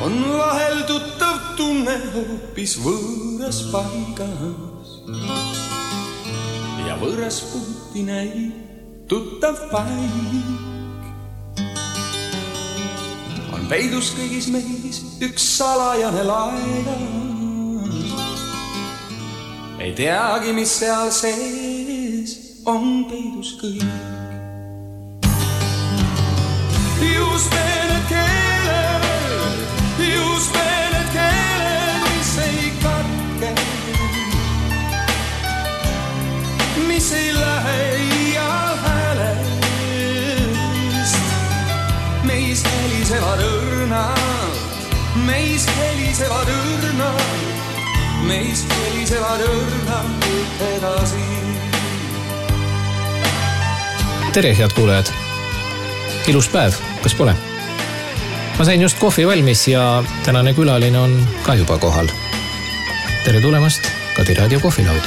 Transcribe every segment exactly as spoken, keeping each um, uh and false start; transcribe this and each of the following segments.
on vahel tuttav tunne hoopis võõras paigas ja võõras puuti näib tuttav paik. On peidus kõigis meis üks salajane laega, ei teagi, mis seal sees on peidus kõik. Just need keeled, just need keeled, mis ei katke, mis ei lähe iial häälest. Meis helisevad õrnad, meis helisevad õrnad, meis helisevad õrnad edasi. Tere, head kuulajad! Ilus päev, kas pole? Ma sain just kohvi valmis ja tänane külaline on ka juba kohal. Tere tulemast Kadi Raadio kohvilauda.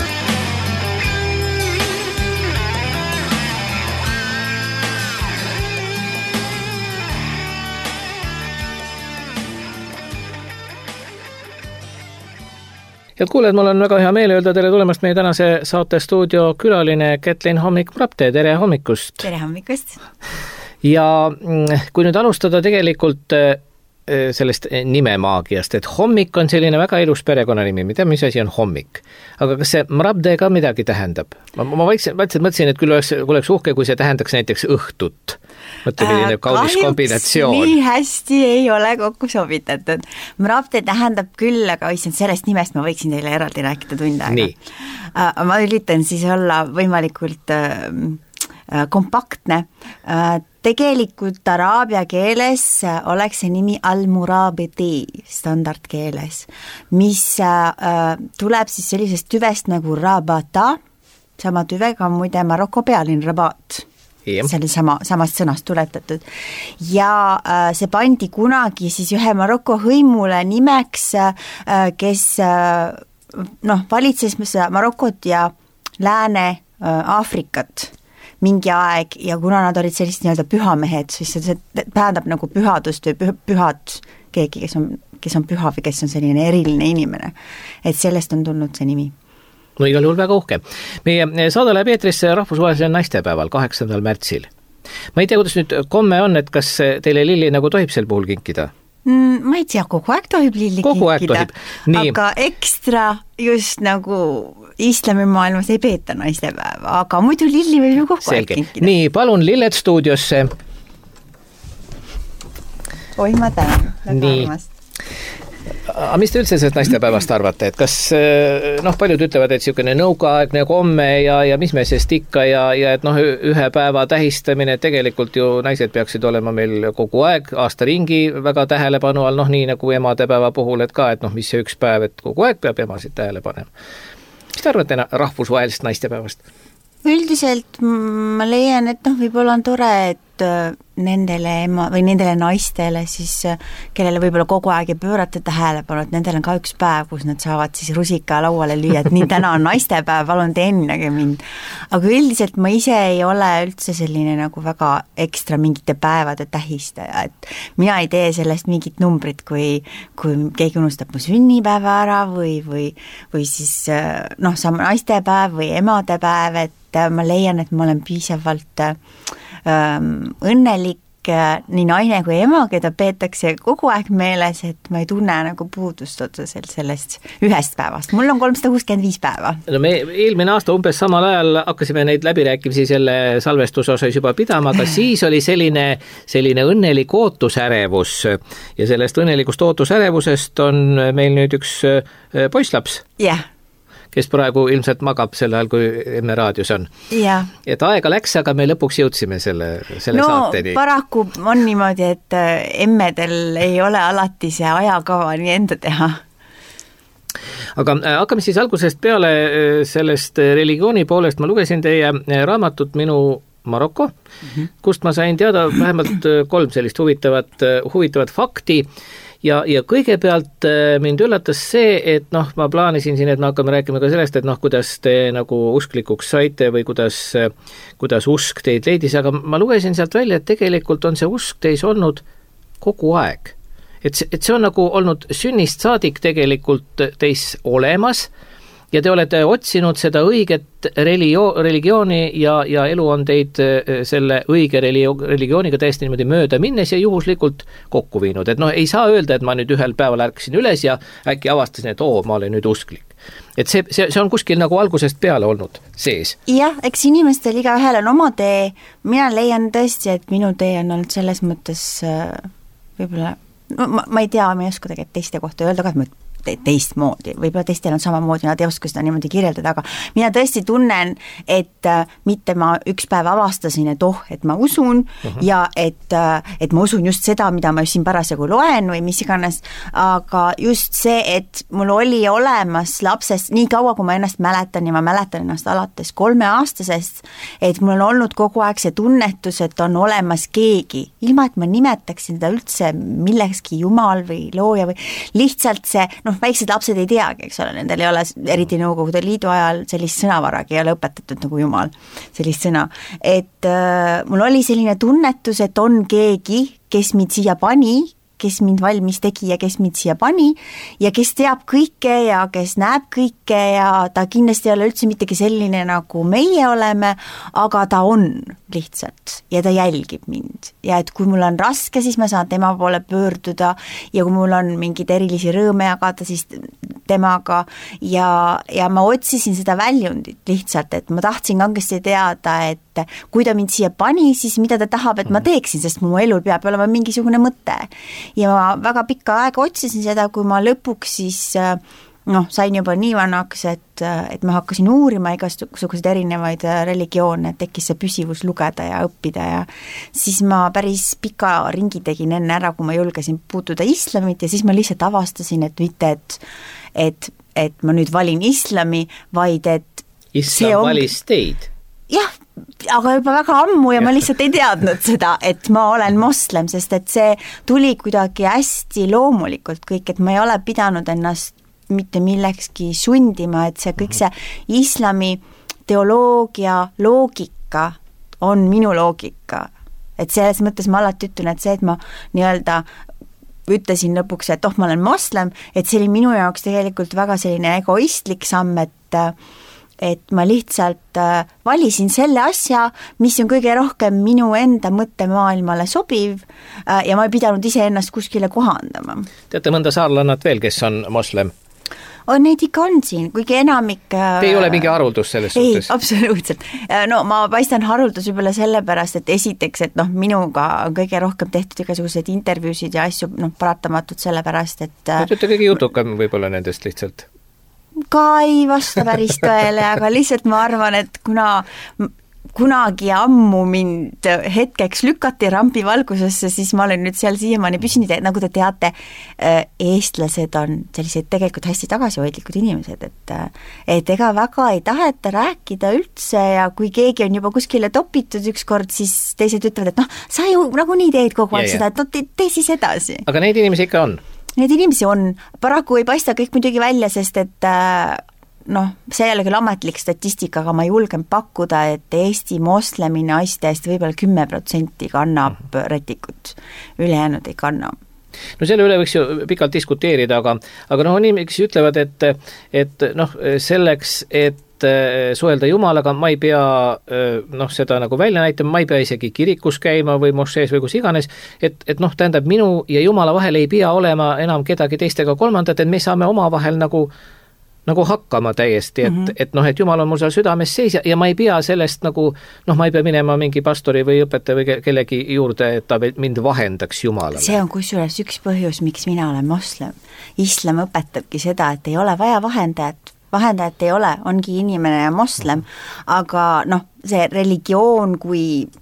Head kuulajad, mul on väga hea meel öelda tere tulemast meie tänase saate stuudio külaline Kätlin Hommik-Prapte. Tere hommikust! Tere hommikust! Ja kui nüüd alustada tegelikult sellest nimemaagiast, et hommik on selline väga ilus perekonnanimi, mida mis asi on hommik. Aga kas see Mrabde ka midagi tähendab? Ma, ma vaiksin, mõtlesin, et küll oleks, kui oleks uhke, kui see tähendaks näiteks õhtut. Mõtle, milline äh, kaunis kombinatsioon. Nii hästi ei ole kokku sobitatud. Mrabde tähendab küll, aga issand, sellest nimest ma võiksin teile eraldi rääkida tund aega. Uh, ma üritan siis olla võimalikult uh, kompaktne. Uh, Tegelikult araabia keeles oleks see nimi al-murabiti standardkeeles, mis äh, tuleb siis sellisest tüvest nagu rabata, sama tüvega on muide Maroko pealinn Rabat, see oli sama, samast sõnast tuletatud. Ja äh, see pandi kunagi siis ühe Maroko hõimule nimeks, äh, kes äh, noh, valitses Marokot ja Lääne-Aafrikat. Äh, mingi aeg ja kuna nad olid sellist nii-öelda pühamehed, siis see tähendab nagu pühadust või pühad keegi, kes on, kes on püha või kes on selline eriline inimene. Et sellest on tulnud see nimi. No igal juhul väga uhke. Meie saade läheb eetrisse rahvusvahelisel naistepäeval kaheksandal märtsil. Ma ei tea, kuidas nüüd komme on, et kas teile lilli nagu tohib sel puhul kinkida? Ma ei tea, kogu aeg tohib lilli kogu kinkida, aga ekstra just nagu islamimaailmas ei peeta naistepäeva, aga muidu lilli võib ju kogu Selge. aeg kinkida. Nii, palun lilled stuudiosse. Oi, ma tänan. Nii. Aga mis te üldse sellest naistepäevast arvate, et kas noh, paljud ütlevad, et niisugune nõukaaegne komme ja, ja mis me sest ikka ja, ja et noh, ühe päeva tähistamine, tegelikult ju naised peaksid olema meil kogu aeg, aasta ringi väga tähelepanu all, noh nii nagu emadepäeva puhul, et ka, et noh, mis see üks päev, et kogu aeg peab emasid tähele panema. Mis te arvate rahvusvahelisest naistepäevast? Üldiselt ma leian, et noh, võib-olla on tore, et nendele ema või nendele naistele siis, kellele võib-olla kogu aeg ei pöörata tähelepanu, et nendel on ka üks päev, kus nad saavad siis rusika lauale lüüa, et nii täna on naistepäev, palun teeninage mind. Aga üldiselt ma ise ei ole üldse selline nagu väga ekstra mingite päevade tähistaja, et mina ei tee sellest mingit numbrit, kui, kui keegi unustab mu sünnipäeva ära või, või, või siis noh, sama naistepäev või emadepäev, et ma leian, et ma olen piisavalt õnnelik nii naine kui ema, keda peetakse kogu aeg meeles, et ma ei tunne nagu puudust otseselt sellest ühest päevast. Mul on kolmsada kuuskümmend viis päeva. No me eelmine aasta umbes samal ajal hakkasime neid läbirääkimisi selle salvestuse osas juba pidama, aga siis oli selline, selline õnnelik ootusärevus ja sellest õnnelikust ootusärevusest on meil nüüd üks poisslaps. Jah. Yeah. Kes praegu ilmselt magab sel ajal, kui enne raadios on. Ja. Et aega läks, aga me lõpuks jõudsime selle, selle no, saateni. No paraku on niimoodi, et emmedel ei ole alati see ajakava nii enda teha. Aga hakkame siis algusest peale sellest religiooni poolest. Ma lugesin teie raamatut Minu Maroko, mm-hmm. kust ma sain teada vähemalt kolm sellist huvitavat, huvitavat fakti. Ja, ja kõigepealt mind üllatas see, et noh, ma plaanisin siin, et me hakkame rääkima ka sellest, et noh, kuidas te nagu usklikuks saite või kuidas, kuidas usk teid leidis, aga ma lugesin sealt välja, et tegelikult on see usk teis olnud kogu aeg. et see, et see on nagu olnud sünnist saadik tegelikult teis olemas ja te olete otsinud seda õiget religio, religiooni ja, ja elu on teid selle õige religio, religiooniga täiesti niimoodi mööda minnes ja juhuslikult kokku viinud. Et noh, ei saa öelda, et ma nüüd ühel päeval ärkasin üles ja äkki avastasin, et oo, ma olen nüüd usklik. Et see, see, see on kuskil nagu algusest peale olnud sees. Jah, eks inimestel iga ühel on oma tee. Mina leian tõesti, et minu tee on olnud selles mõttes võib-olla, no, ma, ma ei tea, ma ei oska tegelikult teiste kohta öelda ka, et ma teistmoodi, võib-olla teistel on samamoodi, nad ei oska seda niimoodi kirjeldada, aga mina tõesti tunnen, et mitte ma üks päev avastasin, et oh, et ma usun uh-huh. ja et, et ma usun just seda, mida ma siin parasjagu loen või mis iganes, aga just see, et mul oli olemas lapsest, nii kaua kui ma ennast mäletan ja ma mäletan ennast alates kolmeaastasest, et mul on olnud kogu aeg see tunnetus, et on olemas keegi, ilma et ma nimetaksin seda üldse millekski jumal või looja või lihtsalt see, noh, väiksed lapsed ei teagi, eks ole, nendel ei ole eriti Nõukogude Liidu ajal sellist sõnavaragi ei ole õpetatud nagu jumal, sellist sõna. Et äh, mul oli selline tunnetus, et on keegi, kes mind siia pani, kes mind valmis tegi ja kes mind siia pani ja kes teab kõike ja kes näeb kõike ja ta kindlasti ei ole üldse mittegi selline, nagu meie oleme, aga ta on lihtsalt ja ta jälgib mind. Ja et kui mul on raske, siis ma saan tema poole pöörduda ja kui mul on mingid erilisi rõõme jagada, siis temaga ja, ja ma otsisin seda väljundit lihtsalt, et ma tahtsin kangesti teada, et kui ta mind siia pani, siis mida ta tahab, et ma teeksin, sest mu elul peab olema mingisugune mõte. Ja ma väga pikka aega otsisin seda, kui ma lõpuks siis noh, sain juba nii vanaks, et, et ma hakkasin uurima igasuguseid erinevaid religioone, tekkis see püsivus lugeda ja õppida ja siis ma päris pika ringi tegin enne ära, kui ma julgesin puutuda islamit ja siis ma lihtsalt avastasin, et mitte, et, et, et ma nüüd valin islami, vaid et Islam on... valis teid? Jah, aga juba väga ammu ja ma lihtsalt ei teadnud seda, et ma olen moslem, sest et see tuli kuidagi hästi loomulikult kõik, et ma ei ole pidanud ennast mitte millekski sundima, et see kõik see islami teoloogia loogika on minu loogika. Et selles mõttes ma alati ütlen, et see, et ma nii-öelda ütlesin lõpuks, et oh, ma olen moslem, et see oli minu jaoks tegelikult väga selline egoistlik samm, et et ma lihtsalt valisin selle asja, mis on kõige rohkem minu enda mõttemaailmale sobiv ja ma ei pidanud ise ennast kuskile kohandama. Teate mõnda saarlannat veel, kes on moslem? On neid ikka on siin, kuigi enamik... Te ei ole mingi haruldus selles ei, suhtes? Ei, absoluutselt. No ma paistan haruldus võib-olla sellepärast, et esiteks, et noh, minuga on kõige rohkem tehtud igasugused intervjuusid ja asju, noh, paratamatult sellepärast, et... Te olete kõige jutukam võib-olla nendest lihtsalt? Ka ei vasta päris tõele, aga lihtsalt ma arvan, et kuna kunagi ammu mind hetkeks lükati rampi valgusesse, siis ma olen nüüd seal siiamaani püsinud, nagu te teate, eestlased on sellised tegelikult hästi tagasihoidlikud inimesed, et, et ega väga ei taheta rääkida üldse ja kui keegi on juba kuskile topitud ükskord, siis teised ütlevad, et noh, sa ju nagu nii teed kogu aeg seda, et no tee, tee siis edasi. Aga neid inimesi ikka on? Need inimesi on, paraku ei paista kõik muidugi välja, sest et noh, see ei ole küll ametlik statistika, aga ma julgen pakkuda, et Eesti moslemi naistest võib-olla kümme protsenti kannab retikut, ülejäänud ei kanna. No selle üle võiks ju pikalt diskuteerida, aga, aga noh, on inimesi ütlevad, et, et noh, selleks, et suhelda Jumalaga, ma ei pea noh, seda nagu välja näitama, ma ei pea isegi kirikus käima või mošees või kus iganes, et, et noh, tähendab, minu ja Jumala vahel ei pea olema enam kedagi teistega kolmandat, et me saame oma vahel nagu nagu hakkama täiesti, et, mm-hmm. et noh, et Jumal on mul seal südames sees ja, ja ma ei pea sellest nagu, noh, ma ei pea minema mingi pastori või õpetaja või kellegi juurde, et ta mind vahendaks Jumalale. See on kusjuures üks põhjus, miks mina olen moslem. Islam õpetabki seda, et ei ole vaja vahendajat, vahendajat ei ole, ongi inimene ja moslem, aga noh, see religioon kui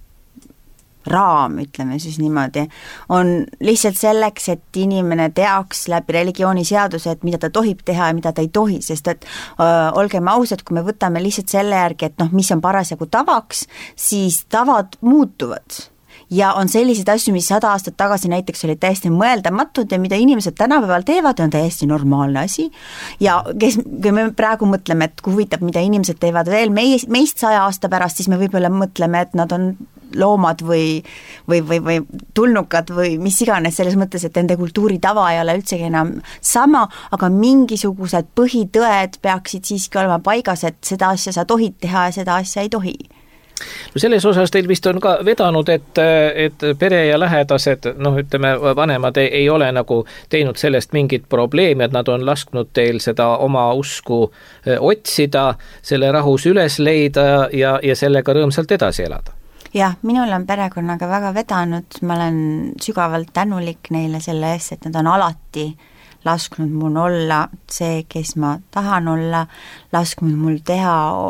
raam, ütleme siis niimoodi, on lihtsalt selleks, et inimene teaks läbi religiooni seaduse, et mida ta tohib teha ja mida ta ei tohi, sest et öö, olgem ausad, kui me võtame lihtsalt selle järgi, et noh, mis on parasjagu tavaks, siis tavad muutuvad. ja on selliseid asju, mis sada aastat tagasi näiteks oli täiesti mõeldamatud ja mida inimesed tänapäeval teevad, on täiesti normaalne asi. Ja kes, kui me praegu mõtleme, et kui huvitab, mida inimesed teevad veel meist, meist saja aasta pärast, siis me võib-olla mõtleme, et nad on loomad või, või, või, või tulnukad või mis iganes selles mõttes, et nende kultuuritava ei ole üldsegi enam sama, aga mingisugused põhitõed peaksid siiski olema paigas, et seda asja sa tohid teha ja seda asja ei tohi. No selles osas teil vist on ka vedanud, et, et pere ja lähedased, noh ütleme, vanemad ei, ei ole nagu teinud sellest mingit probleemi, et nad on lasknud teil seda oma usku otsida, selle rahus üles leida ja, ja sellega rõõmsalt edasi elada. Jah, minul on perekonnaga väga vedanud, ma olen sügavalt tänulik neile selle eest, et nad on alati lasknud mul olla see, kes ma tahan olla, lasknud mul teha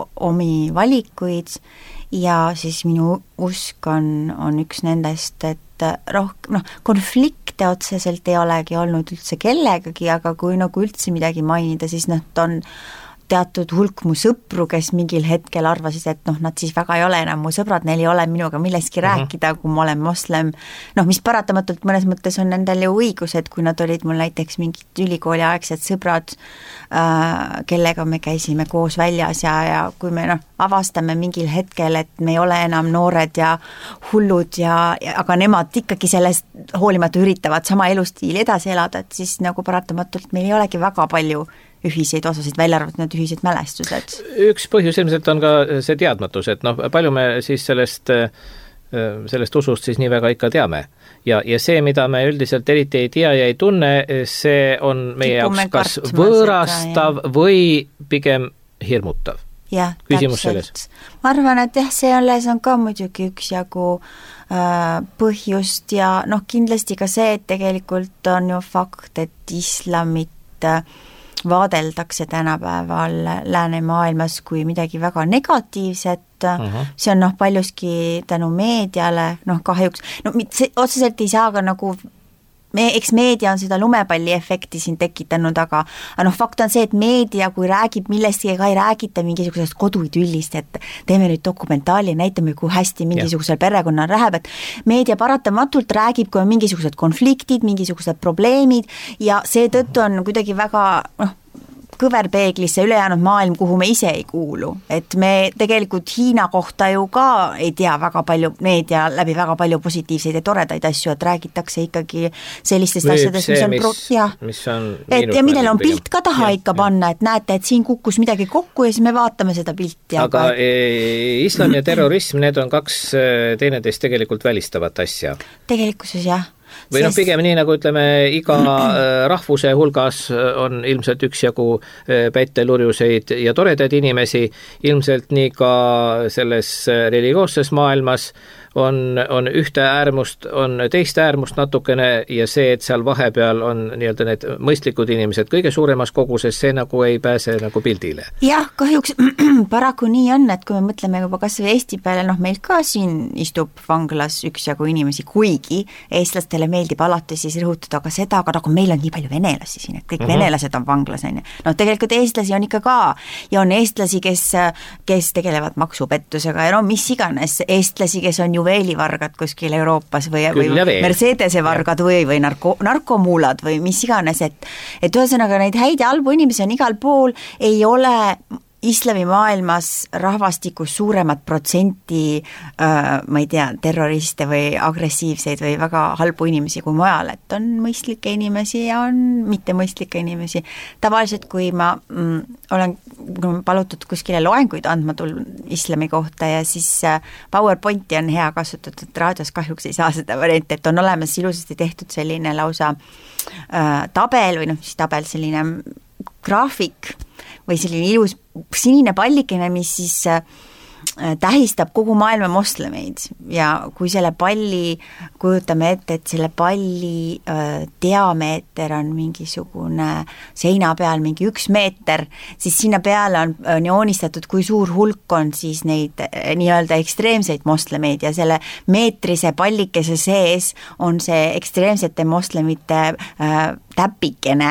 omi valikuid ja siis minu usk on, on üks nendest, et rohk, noh, konflikte otseselt ei olegi olnud üldse kellegagi, aga kui nagu üldse midagi mainida, siis nad on teatud hulk mu sõpru, kes mingil hetkel arvasid, et noh, nad siis väga ei ole enam mu sõbrad, neil ei ole minuga millestki uh-huh. rääkida, kui ma olen moslem. Noh, mis paratamatult mõnes mõttes on nendel ju õigus, et kui nad olid mul näiteks mingid ülikooliaegsed sõbrad, äh, kellega me käisime koos väljas ja, ja kui me noh, avastame mingil hetkel, et me ei ole enam noored ja hullud ja, ja aga nemad ikkagi sellest hoolimata üritavad sama elustiili edasi elada, et siis nagu paratamatult meil ei olegi väga palju ühiseid osasid, välja arvatud need ühised mälestused. Üks põhjus ilmselt on ka see teadmatus, et noh, palju me siis sellest, sellest usust siis nii väga ikka teame. Ja, ja see, mida me üldiselt eriti ei tea ja ei tunne, see on meie jaoks kas võõrastav seda, või pigem hirmutav. Jah, küsimus selles. Ma arvan, et jah, selles on ka muidugi üks jagu äh, põhjust ja noh, kindlasti ka see, et tegelikult on ju fakt, et islamit äh, vaadeldakse tänapäeval läänemaailmas kui midagi väga negatiivset, uh-huh. see on noh paljuski tänu meediale, noh kahjuks, no see, otseselt ei saa ka nagu, me, eks meedia on seda lumepalli efekti siin tekitanud, aga, aga noh fakt on see, et meedia, kui räägib millestki, ega ei räägita mingisugusest koduidüllist, et teeme nüüd dokumentaali, näitame, kui hästi mingisugusel perekonnal läheb, et meedia paratamatult räägib, kui on mingisugused konfliktid, mingisugused probleemid ja seetõttu on kuidagi väga noh, kõverpeeglisse ülejäänud maailm, kuhu me ise ei kuulu. Et me tegelikult Hiina kohta ju ka ei tea väga palju, meedia läbi väga palju positiivseid ja toredaid asju, et räägitakse ikkagi sellistest Võib asjadest, mis on, mis, pro- ja, mis on et, ja millel on pilt ka taha ja, ikka panna, et näete, et siin kukkus midagi kokku ja siis me vaatame seda pilti. Aga ka... islam ja terrorism, need on kaks teineteist tegelikult välistavat asja. Tegelikkuses jah. Või noh, pigem nii nagu ütleme, iga rahvuse hulgas on ilmselt üksjagu päitelurjuseid ja toredaid inimesi, ilmselt nii ka selles religioosses maailmas on, on ühte äärmust, on teist äärmust natukene ja see, et seal vahepeal on nii-öelda need mõistlikud inimesed kõige suuremas koguses, see nagu ei pääse nagu pildile. Jah, kahjuks paraku nii on, et kui me mõtleme juba kas või Eesti peale, noh meil ka siin istub vanglas üksjagu inimesi, kuigi eestlastele meeldib alati siis rõhutada ka seda, aga nagu meil on nii palju venelasi siin, et kõik uh-huh. venelased on vanglas. No tegelikult eestlasi on ikka ka ja on eestlasi, kes, kes tegelevad maksupettusega ja no mis iganes, eestlasi, kes on juveelivargad kuskil Euroopas või, või Mercedese vargad või, või narko, narkomuulad või mis iganes, et, et ühesõnaga neid häid ja halbu inimesi on igal pool, ei ole islamimaailmas rahvastikus suuremat protsenti äh, ma ei tea, terroriste või agressiivseid või väga halbu inimesi kui mujal, et on mõistlikke inimesi ja on mittemõistlikke inimesi. Tavaliselt, kui ma mm, olen palutud kuskile loenguid andma tulnud islami kohta ja siis äh, PowerPointi on hea kasutada, et raadios kahjuks ei saa seda varianti, et on olemas ilusasti tehtud selline lausa äh, tabel või noh, siis tabel selline graafik või selline ilus sinine pallikene, mis siis tähistab kogu maailma moslemeid ja kui selle palli kujutame ette, et selle palli äh, diameeter on mingisugune seina peal mingi üks meeter, siis sinna peale on äh, joonistatud, kui suur hulk on siis neid äh, nii-öelda ekstreemseid moslemeid ja selle meetrise pallikese sees on see ekstreemsete moslemite äh, täpikene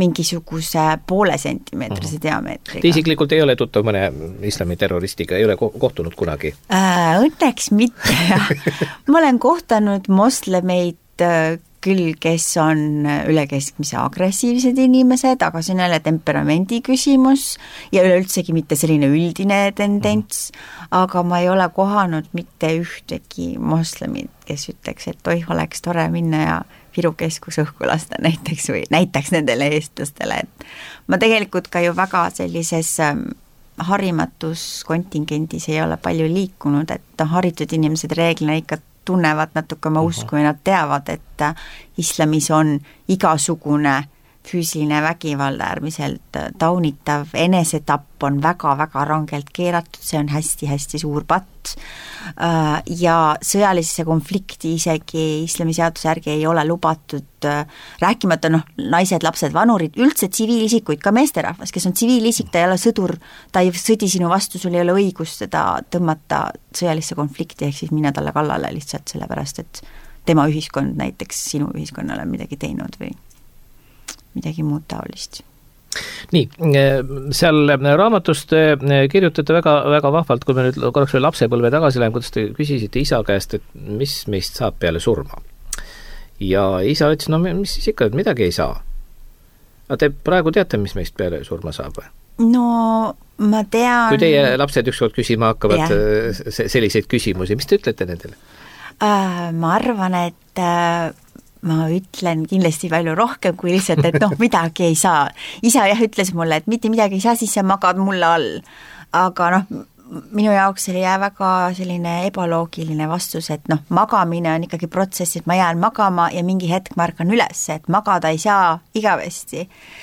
mingisuguse poole sentimeetrise diameetriga. Te isiklikult ei ole tuttav mõne islami terroristiga, ei ole kohtunud kunagi? Äh, õnneks mitte. Ma olen kohtanud moslemeid küll, kes on üle keskmise agressiivsed inimesed, aga see on jälle temperamendi küsimus ja üleüldsegi mitte selline üldine tendents, aga ma ei ole kohanud mitte ühtegi moslemit, kes ütleks, et oih, oleks tore minna ja Viru keskus õhku lasta näiteks või näitaks nendele eestlastele, et ma tegelikult ka ju väga sellises harimatus kontingendis ei ole palju liikunud, et haritud inimesed reeglina ikka tunnevad natuke oma usku ja nad teavad, et islamis on igasugune füüsiline vägivald äärmiselt taunitav, enesetapp on väga-väga rangelt keelatud, see on hästi-hästi suur patt ja sõjalisse konflikti isegi islami seaduse järgi ei ole lubatud, rääkimata noh, naised, lapsed, vanurid, üldse tsiviilisikuid, ka meesterahvas, kes on tsiviilisik, ta ei ole sõdur, ta ei sõdi sinu vastu, sul ei ole õigust seda tõmmata sõjalisse konflikti, ehk siis minna talle kallale lihtsalt sellepärast, et tema ühiskond näiteks sinu ühiskonnale midagi teinud või midagi muud taolist. Nii, seal raamatust kirjutate väga, väga vahvalt, kui me nüüd korraks veel lapsepõlve tagasi läheme, kuidas te küsisite isa käest, et mis meist saab peale surma. Ja isa ütles, no mis siis ikka, et midagi ei saa. Aga te praegu teate, mis meist peale surma saab või? No ma tean... Kui teie lapsed ükskord küsima hakkavad yeah. selliseid küsimusi, mis te ütlete nendele? Uh, ma arvan, et uh, ma ütlen kindlasti palju rohkem kui lihtsalt, et noh, midagi ei saa. Isa jah ütles mulle, et mitte midagi ei saa, siis sa magad mulle all. Aga noh, minu jaoks oli jää väga selline ebaloogiline vastus, et noh, magamine on ikkagi protsess, et ma jään magama ja mingi hetk ma ärkan üles, et magada ei saa igavesti.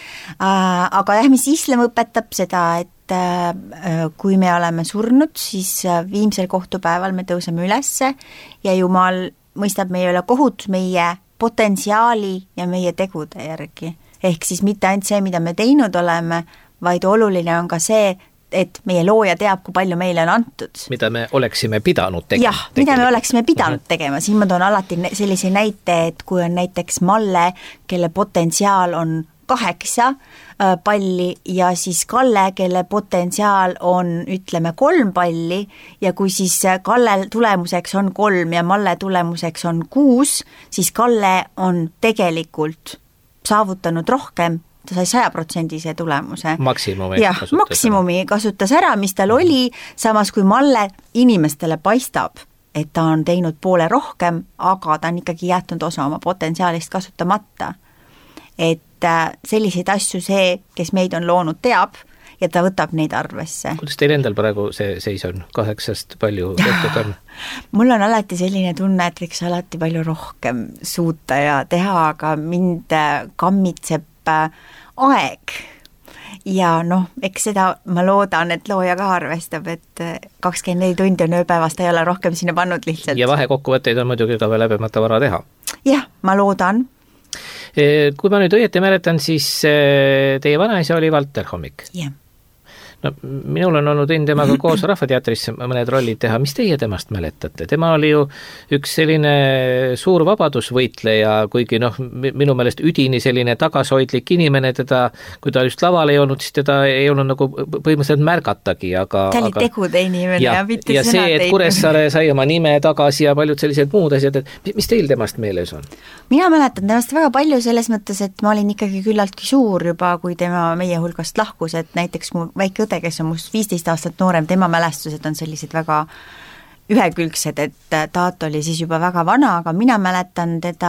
Aga jah, mis islam õpetab seda, et kui me oleme surnud, siis viimsel kohtupäeval me tõuseme ülesse ja Jumal mõistab meie üle kohut meie potentsiaali ja meie tegude järgi. Ehk siis mitte ainult see, mida me teinud oleme, vaid oluline on ka see, et meie looja teab, kui palju meile on antud. Mida me oleksime pidanud tegema. Jah, mida me oleksime pidanud tegema. Siin ma toon alati sellise näite, et kui on näiteks Malle, kelle potentsiaal on kaheksa palli ja siis Kalle, kelle potentsiaal on, ütleme, kolm palli ja kui siis Kalle tulemuseks on kolm ja Malle tulemuseks on kuus, siis Kalle on tegelikult saavutanud rohkem, ta sai sajaprotsendise tulemuse. Maksimumi ja, kasutas maksimumi ära. Kasutas ära, mis tal oli, samas kui Malle inimestele paistab, et ta on teinud poole rohkem, aga ta on ikkagi jätnud osa oma potentsiaalist kasutamata. Et selliseid asju see, kes meid on loonud, teab ja ta võtab neid arvesse. Kuidas teil endal praegu see seis on? Kaheksast palju tehtud on? Mul on alati selline tunne, et võiks alati palju rohkem suuta ja teha, aga mind kammitseb aeg. Ja noh, eks seda ma loodan, et looja ka arvestab, et kakskümmend neli tundi on ööpäevast, ei ole rohkem sinna pannud lihtsalt. Ja vahekokkuvõtteid on muidugi ka veel läbimata vara teha. Jah, ma loodan. Kui ma nüüd õieti mäletan, siis teie vanaisa oli Valter Hommik. Jah. No, minul on olnud õnn temaga koos Rahvateatris mõned rollid teha. Mis teie temast mäletate? Tema oli ju üks selline suur vabadusvõitleja, kuigi noh, minu meelest üdini selline tagasoidlik inimene, teda, kui ta just laval ei olnud, siis teda ei olnud nagu põhimõtteliselt märgatagi. Aga, ta oli aga, tegude inimene ja, ja mitte ja sõna see, et Kuressaare sai oma nime tagasi ja paljud sellised muud asjad, et mis teil temast meeles on? Mina mäletan temast väga palju selles mõttes, et ma olin ikkagi küllaltki suur juba, kui tema meie hulgast lahkus, et näiteks mu väike õde, kes on must viisteist aastat noorem, tema mälestused on sellised väga ühekülgsed, et taat oli siis juba väga vana, aga mina mäletan teda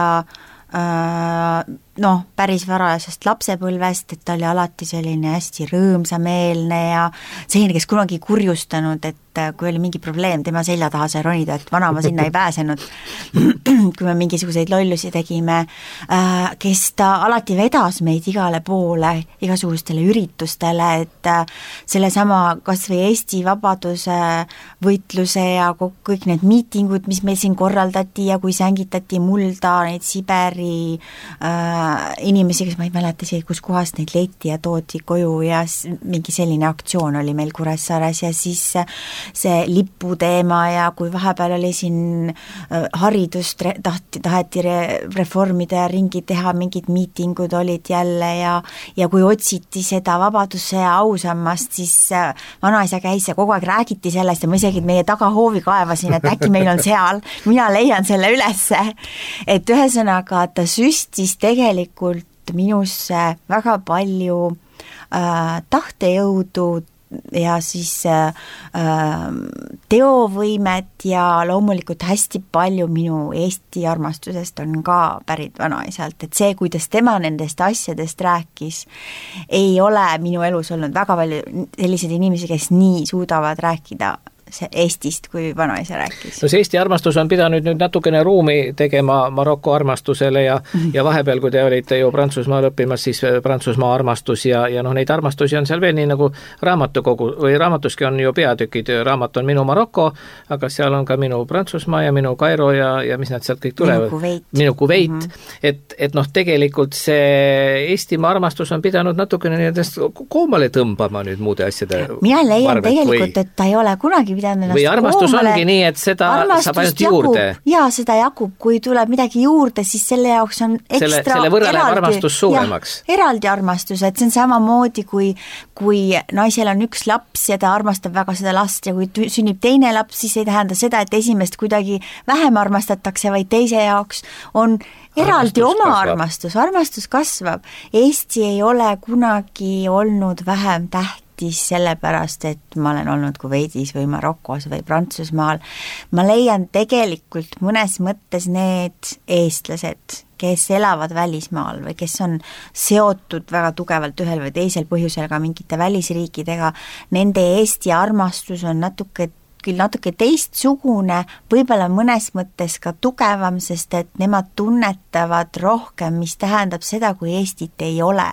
äh, noh, päris varajasest lapsepõlvest, et ta oli alati selline hästi rõõmsameelne ja selline, kes kunagi kurjustanud, et kui oli mingi probleem, tema selja taha sai ronida, et vana ma sinna ei pääsenud, kui me mingisuguseid lollusi tegime, kes ta alati vedas meid igale poole, igasugustele üritustele, et selle sama kas või Eesti vabaduse võitluse ja kõik need miitingud, mis meil siin korraldati ja kui sängitati mulda neid Siberi äh, äh, inimesi, kes ma ei mäleta isegi, kus kohas neid leiti ja toodi koju ja mingi selline aktsioon oli meil Kuressaares ja siis see liputeema ja kui vahepeal oli siin äh, haridust tahti, taheti re, reformida ja ringi teha, mingid miitingud olid jälle ja, ja kui otsiti seda vabadussõja ausammast, siis äh, vanaisa käis ja kogu aeg räägiti sellest ja ma isegi meie tagahoovi kaevasin, et äkki meil on seal, mina leian selle ülesse. Et ühesõnaga ta süstis tegelikult minusse väga palju äh, tahtejõudu ja siis äh, teovõimet ja loomulikult hästi palju minu Eesti armastusest on ka pärit vanaisalt, et see, kuidas tema nendest asjadest rääkis, ei ole minu elus olnud väga palju selliseid inimesi, kes nii suudavad rääkida Eestist, kui vanaisa rääkis. No see Eesti armastus on pidanud nüüd natukene ruumi tegema Maroko armastusele ja, mm-hmm. ja vahepeal, kui te olite ju Prantsusmaal õppimas, siis Prantsusmaa armastus ja, ja noh, neid armastusi on seal veel nii nagu raamatukogu, või raamatuski on ju peatükid, raamat on Minu Maroko, aga seal on ka Minu Prantsusmaa ja Minu Kairo ja, ja mis nad sealt kõik tulevad. Minu Kuveit. Minu Kuveit, mm-hmm. et, et noh, tegelikult see Eestimaa armastus on pidanud natukene nendest koomale tõmbama nüüd muude asjade mina leian varvet, tegelikult, või... et ta ei ole kunagi või armastus koomale. Ongi nii, et seda armastust saab ainult juurde. Jaa, seda jagub, kui tuleb midagi juurde, siis selle jaoks on ekstra selle, selle võrra läheb armastus suuremaks. Ja, eraldi armastus, et see on samamoodi, kui, kui naisel on üks laps ja ta armastab väga seda last ja kui sünnib teine laps, siis ei tähenda seda, et esimest kuidagi vähem armastatakse, vaid teise jaoks on eraldi armastus oma kasvab. armastus, armastus kasvab. Eesti ei ole kunagi olnud vähem täht sellepärast, et ma olen olnud Kuveidis või Marokos või Prantsusmaal. Ma leian tegelikult mõnes mõttes need eestlased, kes elavad välismaal või kes on seotud väga tugevalt ühel või teisel põhjusel ka mingite välisriikidega, nende Eesti armastus on natuke küll natuke teistsugune, võib-olla mõnes mõttes ka tugevam, sest et nemad tunnetavad rohkem, mis tähendab seda, kui Eestit ei ole.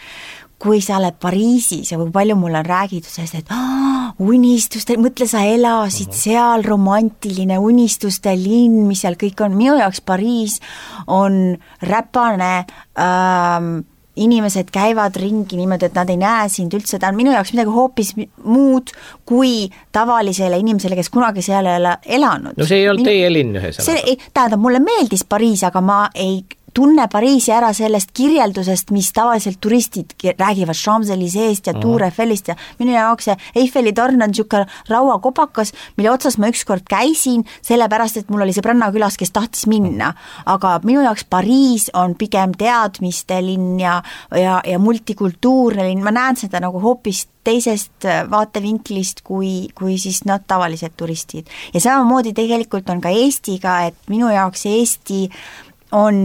Kui sa oled Pariisis ja kui palju mul on räägitud sellest, et oh, unistuste, mõtle sa elasid seal, romantiline unistuste linn, mis seal kõik on, minu jaoks Pariis on räpane, ähm, inimesed käivad ringi niimoodi, et nad ei näe sind üldse, ta on minu jaoks midagi hoopis muud kui tavalisele inimesele, kes kunagi seal ei ole elanud. No see ei olnud minu... teie linn ühes. See, tähendab, mulle meeldis Pariis, aga ma ei tunne Pariisi ära sellest kirjeldusest, mis tavaliselt turistid räägivad Champs-Élysées ja Tour Eiffelist ja minu jaoks see Eiffeli torn on niisugune rauakopakas, mille otsas ma ükskord käisin, sellepärast, et mul oli sõbranna külas, kes tahtis minna. Aga minu jaoks Pariis on pigem teadmiste linn ja, ja, ja multikultuurne linn, ma näen seda nagu hoopis teisest vaatevinklist kui, kui siis nad tavalised turistid. Ja samamoodi tegelikult on ka Eestiga, et minu jaoks Eesti on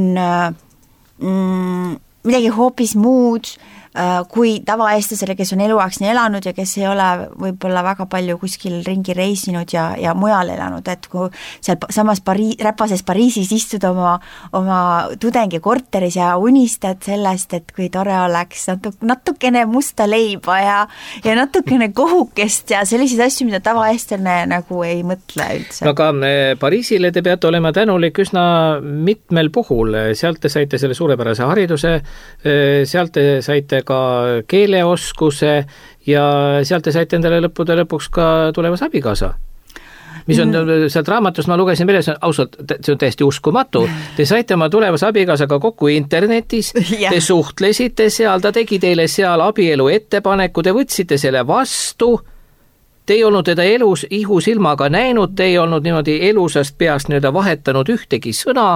mm, midagi hoopis muud äh, kui tavaeestlasele, kes on eluaegseni elanud ja kes ei ole võib-olla väga palju kuskil ringi reisinud ja, ja mujal elanud, et kui seal samas Pari, räpases Pariisis istud oma, oma tudengi korteris ja unistad sellest, et kui tore oleks natuk, natukene musta leiba ja, ja natukene kohukest ja selliseid asju, mida tavaeestlane nagu ei mõtle üldse. Aga Pariisile te peate olema tänulik üsna mitmel puhul, sealt te saite selle suurepärase hariduse, sealt te saite ka keeleoskuse ja sealt te saite endale lõppude lõpuks ka tulevas abikaasa. Mis on sealt raamatust, ma lugesin meile, see on ausalt, see on täiesti uskumatu. Te saite oma tulevas abikaasaga kokku internetis, te suhtlesite seal, ta tegi teile seal abielu ettepaneku, te võtsite selle vastu, te ei olnud teda elus ihusilmaga näinud, te ei olnud niimoodi elusast peast nii-öelda vahetanud ühtegi sõna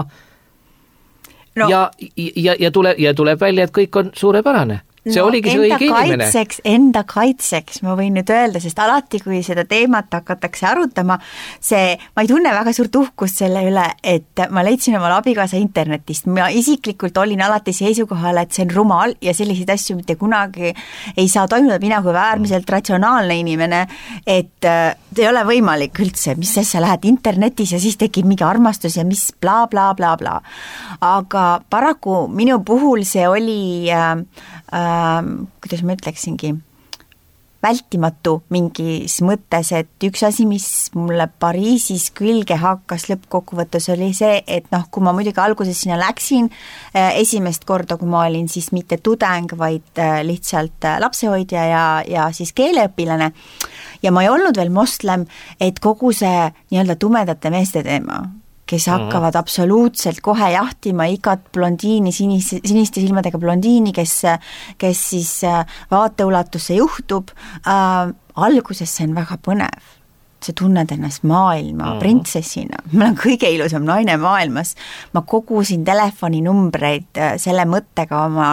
no. ja, ja, ja, tule, ja tuleb välja, et kõik on suurepärane. See no, oligi see õige inimene. Enda kaitseks ma võin nüüd öelda, sest alati, kui seda teemat hakatakse arutama, see, ma ei tunne väga suurt uhkust selle üle, et ma leidsin omal abikaasa internetist. Ma isiklikult olin alati seisukohal, et see on rumal ja selliseid asju mitte kunagi ei saa toimuda, mina kui äärmiselt ratsionaalne inimene, et ei ole võimalik üldse, mis sa lähed internetis ja siis tekib mingi armastus ja mis bla bla bla bla. Aga paraku minu puhul see oli äh, äh, kuidas ma ütleksingi, vältimatu mingis mõttes, et üks asi, mis mulle Pariisis külge hakkas lõppkokkuvõttes, oli see, et noh, kui ma muidugi alguses sinna läksin, esimest korda, kui ma olin siis mitte tudeng, vaid lihtsalt lapsehoidja ja, ja siis keeleõpilane, ja ma ei olnud veel moslem, et kogu see nii-öelda tumedate meeste teema, kes hakkavad absoluutselt kohe jahtima igat blondiini, sinise, siniste silmadega blondiini, kes, kes siis vaateulatusse juhtub. Äh, alguses see on väga põnev. Sa tunned ennast maailma printsessina. Ma olen kõige ilusam naine maailmas. Ma kogusin telefoninumbreid selle mõttega oma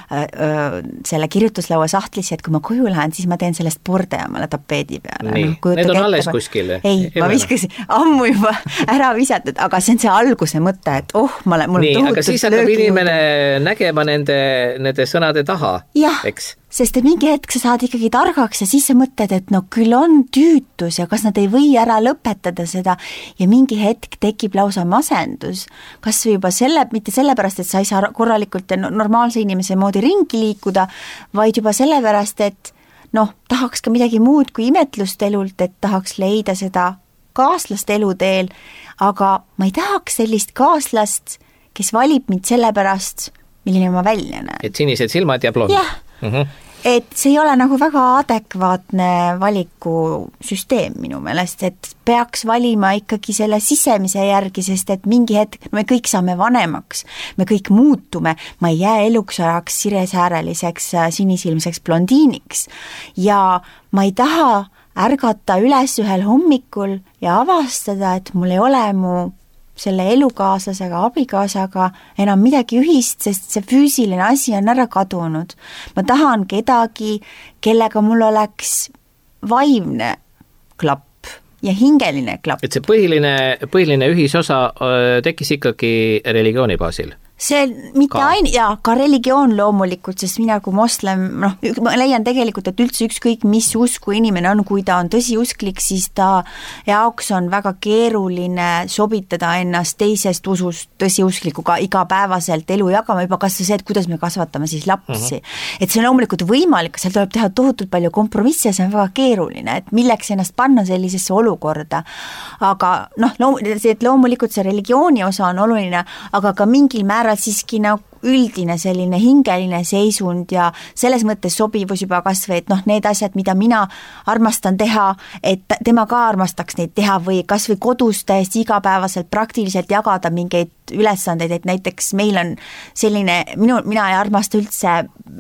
öö, selle kirjutuslaua sahtlisse, et kui ma koju lähen, siis ma teen sellest borde omale tapeedi peale. Nii, no, need on alles kuskil. Ei, ma viskasin ammu juba ära visatud, aga see on see alguse mõte, et oh, ma olen, mul nii, aga siis hakkab inimene nägema nende, nende sõnade taha, jah, eks? Sest et mingi hetk sa saad ikkagi targaks ja siis sa mõtled, et no küll on tüütus ja kas nad ei või ära lõpetada seda ja mingi hetk tekib lausa masendus. Kas või juba selle, mitte sellepärast, et sa ei saa korralikult ja normaalse inimese moodi ringi liikuda, vaid juba sellepärast, et noh, tahaks ka midagi muud kui imetlust elult, et tahaks leida seda kaaslast eluteel, aga ma ei tahaks sellist kaaslast, kes valib mind sellepärast, milline ma välja näen. Et sinised silmad ja blond. Jah. Mm-hmm. Et see ei ole nagu väga adekvaatne valikusüsteem minu meelest, et peaks valima ikkagi selle sisemise järgi, sest et mingi hetk me kõik saame vanemaks, me kõik muutume, ma ei jää eluks ajaks siresääreliseks sinisilmseks blondiiniks ja ma ei taha ärgata üles ühel hommikul ja avastada, et mul ei ole mu selle elukaaslasega, abikaasaga enam midagi ühist, sest see füüsiline asi on ära kadunud. Ma tahan kedagi, kellega mul oleks vaimne klapp ja hingeline klapp. Et see põhiline, põhiline ühisosa tekkis ikkagi religiooni baasil? See mitte ain- ja ka religioon loomulikult, sest mina kui moslem, noh, ma leian tegelikult, et üldse ükskõik mis usku inimene on, kui ta on tõsiusklik, siis ta jaoks on väga keeruline sobitada ennast teisest usust tõsiusklikuga igapäevaselt elu jagama, juba kas see, et kuidas me kasvatame siis lapsi. Uh-huh. Et see on loomulikult võimalik, seal tuleb teha tohutult palju kompromisse, see on väga keeruline, et milleks ennast panna sellisesse olukorda. Aga noh, loom- et loomulikult see religiooni osa on oluline, aga ka mingil määral siiski nagu üldine selline hingeline seisund ja selles mõttes sobivus juba kasvõi, et noh, need asjad, mida mina armastan teha, et tema ka armastaks neid teha või kasvõi kodus täiesti igapäevaselt praktiliselt jagada mingeid ülesandeid, et näiteks meil on selline, minu, mina ei armasta üldse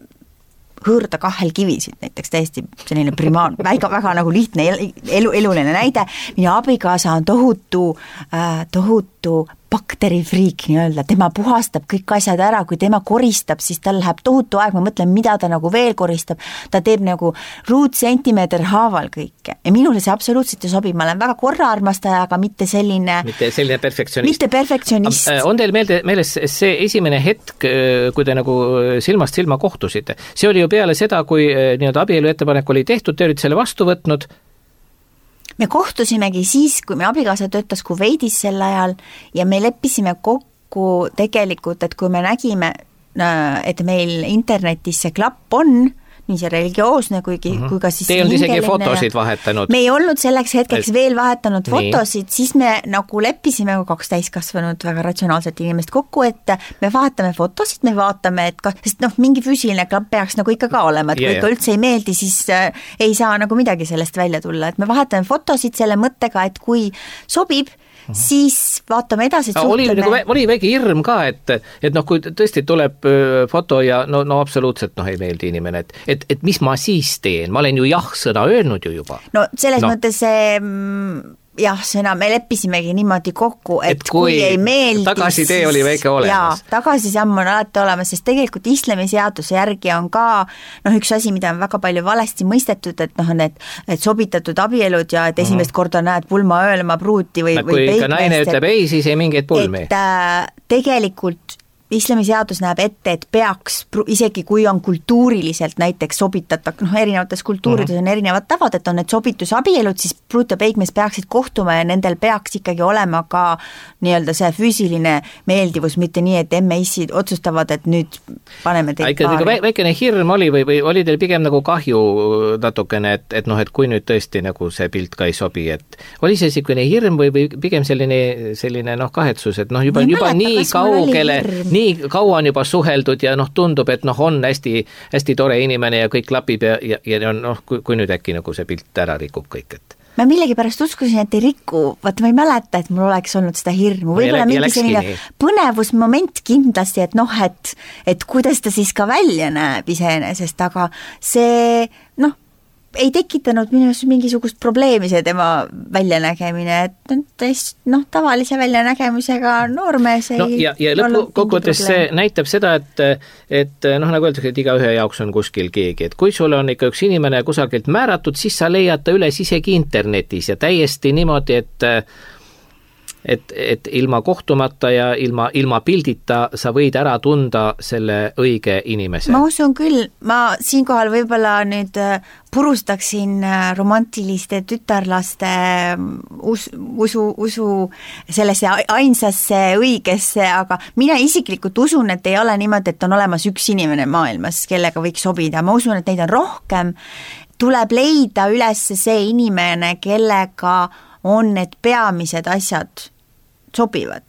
hõõrda kahel kivisid, näiteks täiesti selline primaar, väga, väga nagu lihtne elu, eluline näide, minu abikaasa on tohutu, äh, tohutu bakterifriik nii-öelda, tema puhastab kõik asjad ära, kui tema koristab, siis tal läheb tohutu aeg, ma mõtlen, mida ta nagu veel koristab, ta teeb nagu ruutsentimeeter haaval kõike ja minule see absoluutselt ei sobi, ma olen väga korraarmastaja, aga mitte selline mitte selline perfektsionist. Mitte perfektsionist. On teil meelde, meeles see esimene hetk, kui te nagu silmast silma kohtusite, see oli ju peale seda, kui nii-öelda abielu ettepanek oli tehtud, te olite selle vastu võtnud? Me kohtusimegi siis, kui me abikaasa töötas Kuveidis sel ajal ja me leppisime kokku tegelikult, et kui me nägime, et meil internetis see klapp on, nii see religioosne kuigi, mm-hmm. kui ka siis te ei olnud isegi fotosid vahetanud. Me ei olnud selleks hetkeks veel vahetanud fotosid, siis me nagu leppisime kaks täiskasvanud väga ratsionaalset inimest kokku, et me vahetame fotosid, me vaatame, et ka, sest noh, mingi füüsiline klapp peaks nagu ikka ka olema, et kui yeah, ikka üldse ei meeldi, siis äh, ei saa nagu midagi sellest välja tulla, et me vahetame fotosid selle mõttega, et kui sobib, siis vaatame edasi, et oli, nagu, oli väike hirm ka, et, et noh, kui tõesti tuleb foto ja no, no absoluutselt noh, ei meeldi inimene, et, et, et mis ma siis teen, ma olen ju jah-sõna öelnud ju juba. No selles no. mõttes see jah, sõna, me leppisimegi niimoodi kokku, et, et kui, kui ei meeldi, tagasitee oli väike olemas. Jaa, tagasisamm on alati olemas, sest tegelikult islami seaduse järgi on ka noh, üks asi, mida on väga palju valesti mõistetud, et noh, need et sobitatud abielud ja et esimest mm-hmm. korda näed pulma öölema pruuti või, või peikmeest. Kui ikka naine ütleb ei, siis ei mingeid pulmi. Et äh, tegelikult islamiseadus näeb ette, et peaks, isegi kui on kultuuriliselt näiteks sobitatak, noh erinevates kultuurides mm-hmm. on erinevad tavad, et on need sobitusabielud, siis pruut ja peigmees peaksid kohtuma ja nendel peaks ikkagi olema ka nii-öelda see füüsiline meeldivus, mitte nii, et emme-issid otsustavad, et nüüd paneme teid ikka, paari. Väikene hirm oli või, või oli teil pigem nagu kahju natukene, et, et noh, et kui nüüd tõesti nagu see pilt ka ei sobi, et oli see sikune hirm või, või pigem selline, selline noh, kahetsus, et noh, juba, juba mäleta, nii kaugele, nii kaua on juba suheldud ja noh, tundub, et noh, on hästi, hästi tore inimene ja kõik klapib ja, ja, ja noh, kui, kui nüüd äkki nagu see pilt ära rikub kõik, et ma millegipärast uskusin, et ei riku, vaata ma ei mäleta, et mul oleks olnud seda hirmu, võib-olla mingi selline põnevusmoment kindlasti, et noh, et, et kuidas ta siis ka välja näeb iseenesest, aga see noh, ei tekitanud minu mingisugust probleemi see tema väljanägemine, et täist, noh, tavalise väljanägemisega noormees ei no, ja, ja lõpukokkuvõttes see näitab seda, et, et noh, nagu öeldakse, et igaühe jaoks on kuskil keegi, et kui sul on ikka üks inimene kusagilt määratud, siis sa leiad ta üles isegi internetis ja täiesti niimoodi, et et, et ilma kohtumata ja ilma, ilma pildita sa võid ära tunda selle õige inimese. Ma usun küll, ma siinkohal võib-olla nüüd purustaksin romantiliste tütarlaste us, usu, usu sellesse ainsasse õigesse, aga mina isiklikult usun, et ei ole niimoodi, et on olemas üks inimene maailmas, kellega võiks sobida. Ma usun, et neid on rohkem. Tuleb leida üles see inimene, kellega on need peamised asjad sobivad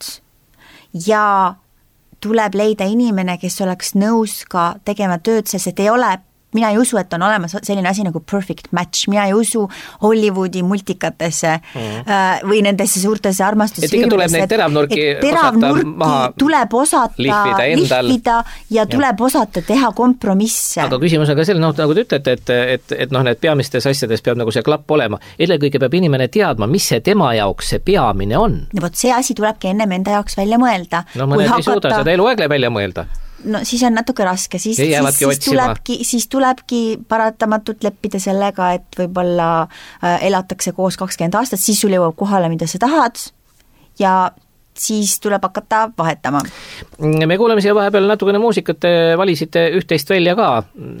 ja tuleb leida inimene, kes oleks nõus ka tegema tööd, sest et ei ole, mina ei usu, et on olemas selline asi nagu perfect match, mina ei usu Hollywoodi multikatesse mm. või nendesse suurtesse armastusfilmidesse. Et ikka tuleb neid teravnurki, teravnurki maha tuleb osata lihvida, lihvida ja tuleb ja. osata teha kompromisse. Aga küsimus on ka selle, noh, nagu te ütlete, et, et, et noh, need peamistes asjades peab nagu see klapp olema. Eelkõige peab inimene teadma, mis see tema jaoks see peamine on. Ja võt see asi tulebki ennem enda jaoks välja mõelda. No mõned ei suuda seda eluaegle välja mõelda. No siis on natuke raske, siis, siis, siis, tulebki, siis tulebki paratamatult leppida sellega, et võib-olla äh, elatakse koos kakskümmend aastat, siis sul jõuab kohale, mida sa tahad ja siis tuleb hakata vahetama. Me kuuleme siia vahepeal natukene muusikat, te valisite üht-teist välja ka.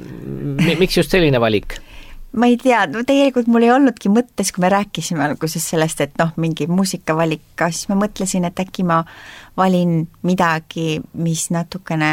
Miks just selline valik? Ma ei tea, no tegelikult mul ei olnudki mõttes, kui me rääkisime alguses sellest, et noh, mingi muusikavalik, siis ma mõtlesin, et äkki ma valin midagi, mis natukene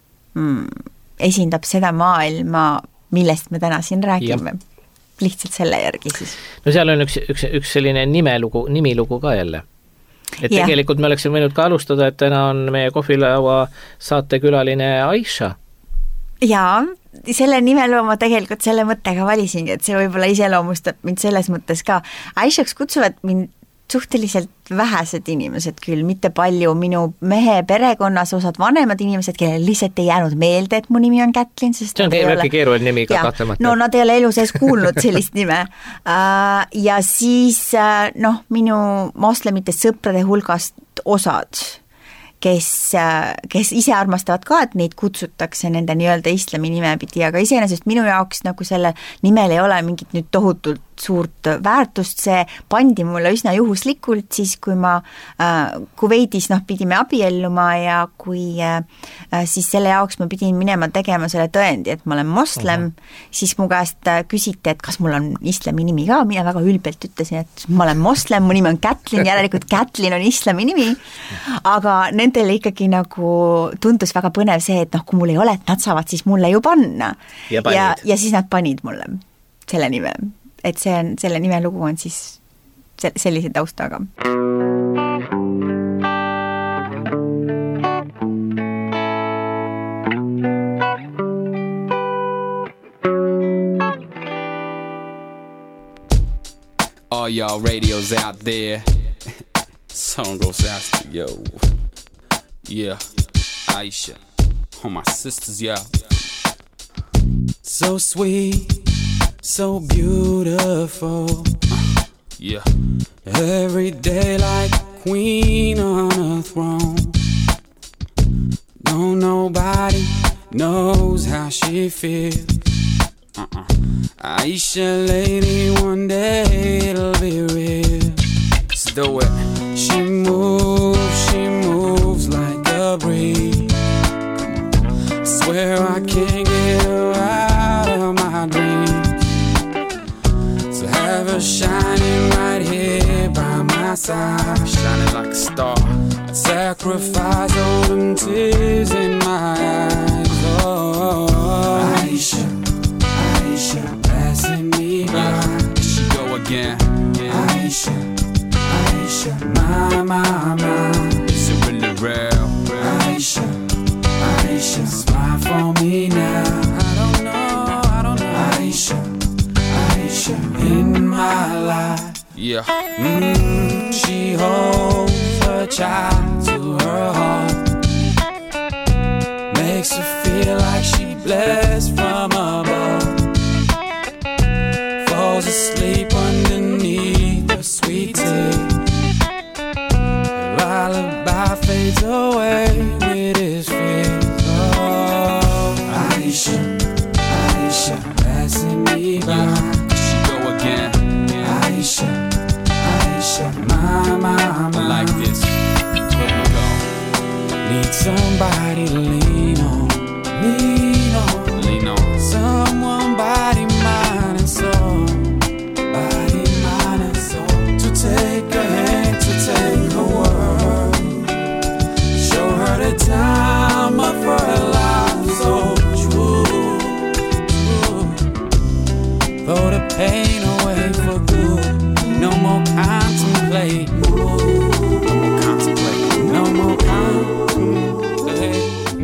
mm, esindab seda maailma, millest me täna siin räägime. Ja. Lihtsalt selle järgi siis. No seal on üks, üks, üks selline nimelugu, nimilugu ka jälle. Et ja. Tegelikult me oleksime võinud ka alustada, et täna on meie kohvilaua saatekülaline Aisha. Jaa, selle nimel ma tegelikult selle mõttega valisingi, et see võib-olla iseloomustab mind selles mõttes ka. Aishaks kutsuvad mind suhteliselt vähesed inimesed küll, mitte palju minu mehe perekonnas osad vanemad inimesed, kellel lihtsalt ei jäänud meelde, et mu nimi on Kätlin. Sest see on keeruline keeruline nimi ka kahtlemata. No nad ei ole elu sees kuulnud sellist nime. Ja siis noh, minu moslemitest sõprade hulgast osad, kes, kes ise armastavad ka, et neid kutsutakse nende nii-öelda islami nimepidi, aga iseenesest minu jaoks nagu selle nimel ei ole mingit nüüd tohutult suurt väärtust, see pandi mulle üsna juhuslikult siis, kui ma äh, Kuveidis noh, pidime abielluma ja kui äh, siis selle jaoks ma pidin minema tegema selle tõendi, et ma olen moslem, uh-huh. siis mu käest küsiti, et kas mul on islami nimi ka, mina väga ülbelt ütlesin, et ma olen moslem, mu nimi on Kätlin, järelikult Kätlin on islami nimi, aga nendele ikkagi nagu tundus väga põnev see, et noh, kui mul ei ole, et nad saavad siis mulle ju panna ja, ja, ja siis nad panid mulle selle nime. Et see on, selle nime lugu on siis sellise taustaga. All y'all radios out there. Song goes out to yo. Yeah, Aisha. All my sisters, yeah. So sweet. So beautiful, uh, yeah. Every day like queen on a throne. No, nobody knows how she feels. Uh-uh. Aisha, lady, one day it'll be real. Let's do it. She moves, she moves like a breeze. can't get her out of my dreams. So have her shining right here by my side, shining like a star. I'd sacrifice all them tears in my eyes. Oh, Aisha, Aisha, passing me by. Here she go again. Yeah. Aisha, Aisha, my, my, my. Is it really real? Aisha, Aisha, smile for me now. I don't know, I don't know. Aisha, Aisha, in my life. Yeah. Mm, she holds her child to her heart. Makes her feel like she blessed from above. Falls asleep underneath the sweet tea. Lullaby fades away with his fears. Oh, Aisha, Aisha, passing me by. Here she go again. Aisha, Aisha, my, my, my. Like this. Here we go. Need somebody to lean on, lean on, lean on. Someone, body, mind, and soul. Body, mind, and soul. To take a hand, to take a word. Show her the time of her life. So true, true. Throw the pain away for good. No more contemplate. No more contemplate. No more contemplate.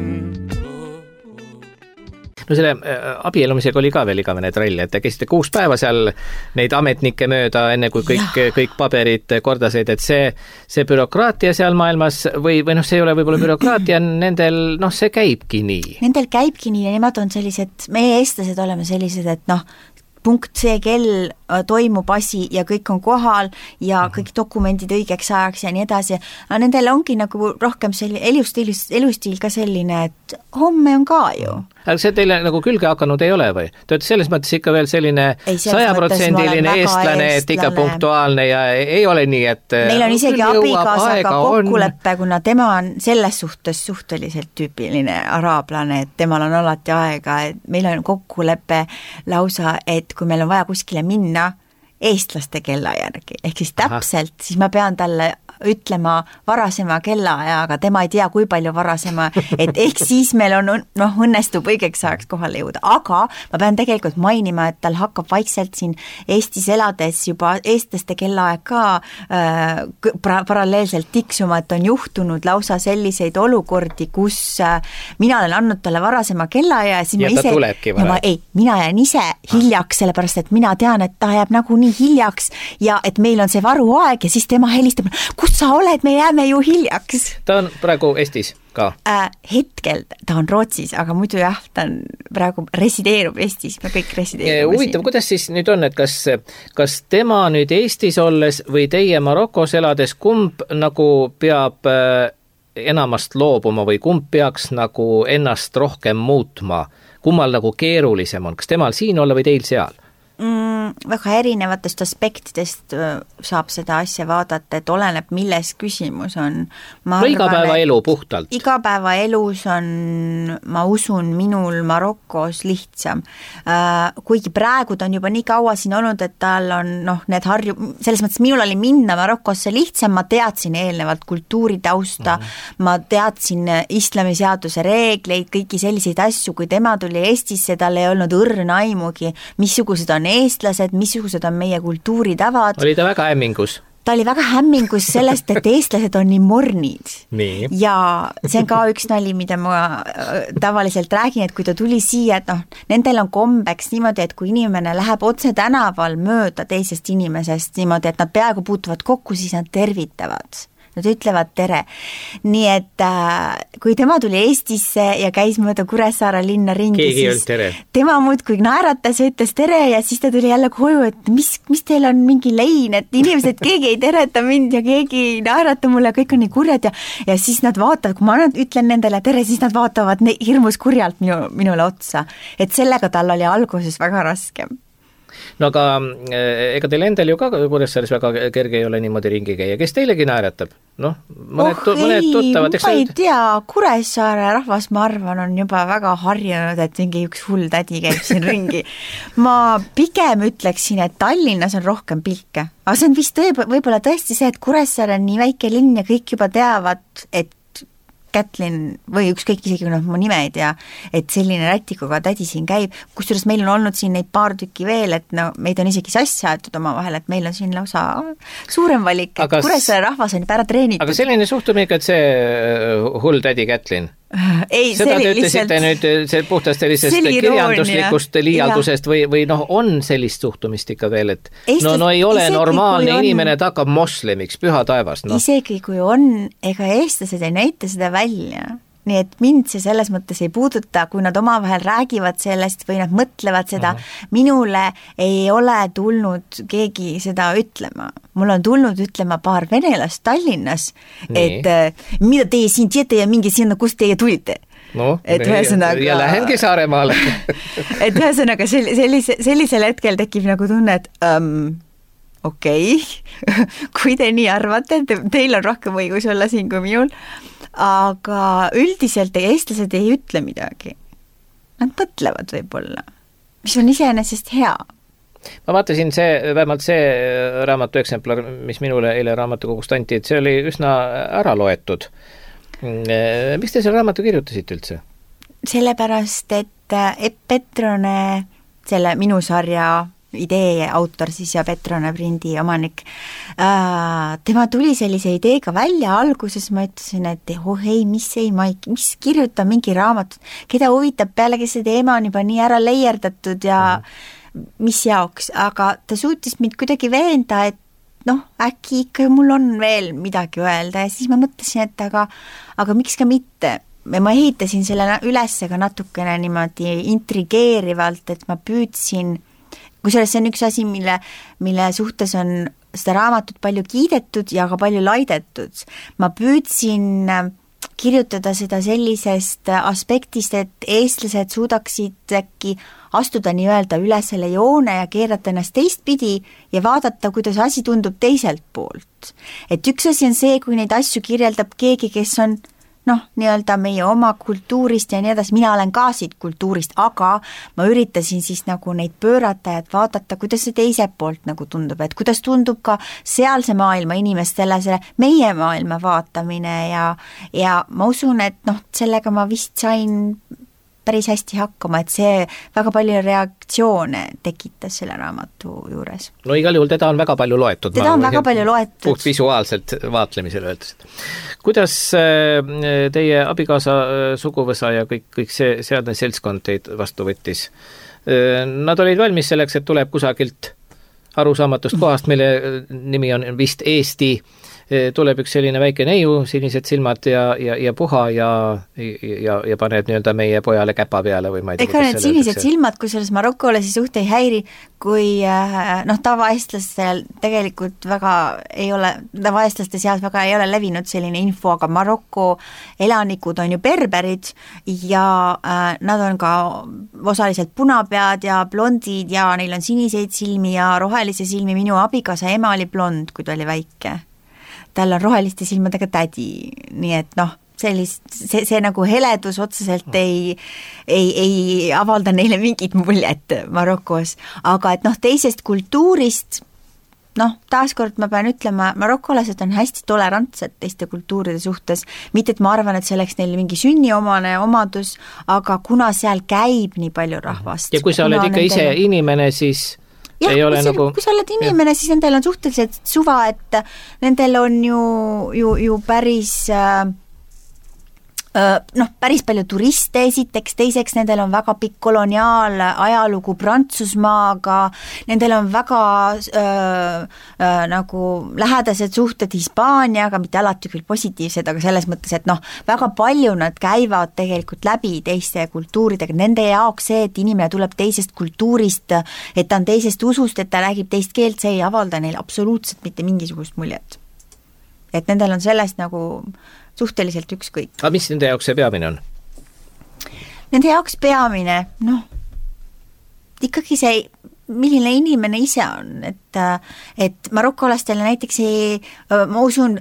No selle abielumisega oli ka veel igavene trall, et te käisite kuus päeva seal neid ametnikke mööda, enne kui kõik, kõik paberid korda said, et see, see bürokraatia seal maailmas või, või noh, see ei ole võib-olla bürokraatia, nendel, noh, see käibki nii. Nendel käibki nii ja nemad on sellised, meie eestlased oleme sellised, et noh, punkt see kell toimub asi ja kõik on kohal ja kõik dokumendid õigeks ajaks ja nii edasi. Aga nendel ongi nagu rohkem selline elustiil, elustiil ka selline, et homme on ka ju. Aga see teile nagu külge hakanud ei ole või? Te olete selles mõttes ikka veel selline sajaprotsendiline eestlane, et ikka punktuaalne ja ei ole nii, et meil on isegi abikaasaga kokkuleppe, kuna tema on selles suhtes suhteliselt tüüpiline araablane, et temal on alati aega, et meil on kokkulepe lausa, et kui meil on vaja kuskile minna eestlaste kella järgi, ehk siis täpselt, Aha. siis ma pean talle ütlema varasema kellaaja, aga tema ei tea, kui palju varasema, et ehk siis meil on, noh, õnnestub õigeks ajaks kohale jõuda, aga ma pean tegelikult mainima, et tal hakkab vaikselt siin Eestis elades juba eestlaste kellaaeg ka äh, paralleelselt tiksuma, et on juhtunud lausa selliseid olukordi, kus äh, mina olen andnud talle varasema kellaaja ja siis ja ma ise, no, ma, ei, mina jään ise hiljaks, sellepärast et mina tean, et ta jääb nagunii hiljaks ja et meil on see varuaeg ja siis tema helistab, kus sa oled, me jääme ju hiljaks. Ta on praegu Eestis ka? Äh, hetkel ta on Rootsis, aga muidu jah, ta on praegu resideerub Eestis, me kõik resideerime. Huvitav, kuidas siis nüüd on, et kas, kas tema nüüd Eestis olles või teie Marokos elades, kumb nagu peab enamast loobuma või kumb peaks nagu ennast rohkem muutma? Kummal nagu keerulisem on? Kas temal siin olla või teil seal? Mm, väga erinevatest aspektidest saab seda asja vaadata, et oleneb, milles küsimus on. Ma no igapäeva elu puhtalt. Igapäeva elus on, ma usun, minul Marokos lihtsam. Kuigi praegu ta on juba nii kaua siin olnud, et tal on, noh, need harju, selles mõttes minul oli minna Marokosse lihtsam, ma teadsin eelnevalt kultuuritausta, mm-hmm. ma teadsin islamiseaduse reegleid, kõiki selliseid asju, kui tema tuli Eestisse, tal ei olnud õrna aimugi, missugused on eestlased, missugused on meie kultuuritavad. Oli ta väga hämmingus? Ta oli väga hämmingus sellest, et eestlased on nii mornid. Nii. Ja see on ka üks nali, mida ma tavaliselt räägin, et kui ta tuli siia, et noh, nendel on kombeks niimoodi, et kui inimene läheb otse tänaval mööda teisest inimesest niimoodi, et nad peaaegu puutuvad kokku, siis nad tervitavad. Nad ütlevad tere. Nii et äh, kui tema tuli Eestisse ja käis mööda Kuressaare linna ringi, keegi siis tere. Tema muudkui naeratas ja ütles tere ja siis ta tuli jälle koju, et mis, mis teil on mingi lein, et inimesed, keegi ei tereta mind ja keegi ei naerata mulle, kõik on nii kurjad ja, ja siis nad vaatavad, kui ma ütlen nendele tere, siis nad vaatavad hirmus kurjalt minu, minule otsa. Et sellega tal oli alguses väga raske. No aga ega teil endal ju ka Kuressaares väga kerge ei ole niimoodi ringi käia. Kes teilegi naeratab? noh, mõned, oh, mõned tuttavad, ma ei tea, Kuressaare rahvas, ma arvan, on juba väga harjunud, et mingi üks hull tädi käib siin ringi. Ma pigem ütleksin, et Tallinnas on rohkem pilke, aga see on vist tõe, võib-olla tõesti see, et Kuressaare on nii väike linn ja kõik juba teavad, et Kätlin või ükskõik isegi, noh, mu nime ei tea, et selline rätikuga tädi siin käib, kusjuures meil on olnud siin neid paar tükki veel, et no meid on isegi sassi aetud oma vahel, et meil on siin lausa suurem valik, et aga Kuressaare rahvas on juba ära treenitud. Aga selline suhtumine, et see hull tädi Kätlin, ei, seda te ütlesite nüüd see puhtast sellisest kirjanduslikust liialdusest või, või noh, on sellist suhtumist ikka veel, et Eestis, no, no ei ole normaalne on, inimene, ta hakkab moslemiks, püha taevas. No. Isegi kui on, ega eestlased ei näita seda välja. Nii et mind see selles mõttes ei puuduta, kui nad omavahel räägivad sellest või nad mõtlevad seda, uh-huh. minule ei ole tulnud keegi seda ütlema. Mul on tulnud ütlema paar venelast Tallinnas, Nii. et mida teie siin teete ja mingi sinna, kus teie tulite. No, et ühesõnaga, ja lähengi Saaremaale. et ühesõnaga sellise, sellisel hetkel tekib nagu tunne, et um, okei, okay. kui te nii arvate, te, teil on rohkem õigus olla siin kui minul, aga üldiselt eestlased ei ütle midagi. Nad mõtlevad võib-olla, mis on iseenesest hea. Ma vaatasin see, vähemalt see raamatu eksemplar, mis minule eile raamatukogust anti, et see oli üsna ära loetud. Miks te selle raamatu kirjutasite üldse? Sellepärast, et Epp Petrone, selle minu sarja idee autor siis ja Petrone prindi omanik, äh, tema tuli sellise ideega välja alguses, ma ütlesin, et oh ei, mis ei, ma ei, mis kirjuta mingi raamatut, keda huvitab pealegi see teema on juba nii ära leierdatud ja mm. mis jaoks, aga ta suutis mind kuidagi veenda, et noh, äkki ikka mul on veel midagi öelda ja siis ma mõtlesin, et aga, aga miks ka mitte. Ma ehitasin selle üles ka natukene niimoodi intrigeerivalt, et ma püüdsin, kusjuures see on üks asi, mille, mille suhtes on seda raamatut palju kiidetud ja ka palju laidetud. Ma püüdsin kirjutada seda sellisest aspektist, et eestlased suudaksid äkki astuda nii-öelda üle selle joone ja keerata ennast teistpidi ja vaadata, kuidas asi tundub teiselt poolt. Et üks asi on see, kui neid asju kirjeldab keegi, kes on noh, nii-öelda meie oma kultuurist ja nii edasi, mina olen ka siit kultuurist, aga ma üritasin siis nagu neid pöörata ja vaadata, kuidas see teiselt poolt nagu tundub, et kuidas tundub ka sealse maailma inimestele selle meie maailma vaatamine ja, ja ma usun, et noh, sellega ma vist sain päris hästi hakkama, et see väga palju reaktsioone tekitas selle raamatu juures. No igal juhul teda on väga palju loetud. Teda on väga palju loetud. Puht visuaalselt vaatlemisel öeldes. Kuidas teie abikaasa suguvõsa ja kõik, kõik see seadne seltskond teid vastu võttis? Nad olid valmis selleks, et tuleb kusagilt arusaamatust kohast, mille nimi on vist Eesti, tuleb üks selline väike neiu, sinised silmad ja, ja, ja puha ja, ja, ja paned nii-öelda meie pojale käpa peale või ma ei tea. Ega need sinised öeldakse. Silmad, kui selles Marokole siis suht ei häiri, kui noh, tavaeestlastel tegelikult väga ei ole, tavaeestlaste seas väga ei ole levinud selline info, aga Maroko elanikud on ju berberid ja äh, nad on ka osaliselt punapead ja blondid ja neil on siniseid silmi ja rohelise silmi. Minu abikaasa ema oli blond, kui ta oli väike. Tal on roheliste silmadega tädi, nii et noh, sellist, see, see nagu heledus otseselt ei, ei, ei avalda neile mingit muljet Marokos, aga et noh, teisest kultuurist, noh, taaskord ma pean ütlema, marokolased on hästi tolerantsed teiste kultuuride suhtes, mitte et ma arvan, et see oleks neil mingi sünniomane omadus, aga kuna seal käib nii palju rahvast. Ja kui sa oled ikka ise teil... inimene, siis... jah, kui, nagu... kui sa oled inimene, siis nendel on suhteliselt suva, et nendel on ju, ju, ju päris äh, noh, päris palju turiste esiteks, teiseks nendel on väga pikk koloniaal ajalugu Prantsusmaaga, nendel on väga äh, äh, nagu lähedased suhted Hispaaniaga, mitte alati küll positiivsed, aga selles mõttes, et noh, väga palju nad käivad tegelikult läbi teiste kultuuridega, nende jaoks see, et inimene tuleb teisest kultuurist, et ta on teisest usust, et ta räägib teist keelt, see ei avalda neil absoluutselt mitte mingisugust muljet. Et nendel on sellest nagu suhteliselt ükskõik. Aga mis nende jaoks see peamine on? Nende jaoks peamine, noh, ikkagi see, milline inimene ise on, et, et marokolastele näiteks ei, ma usun,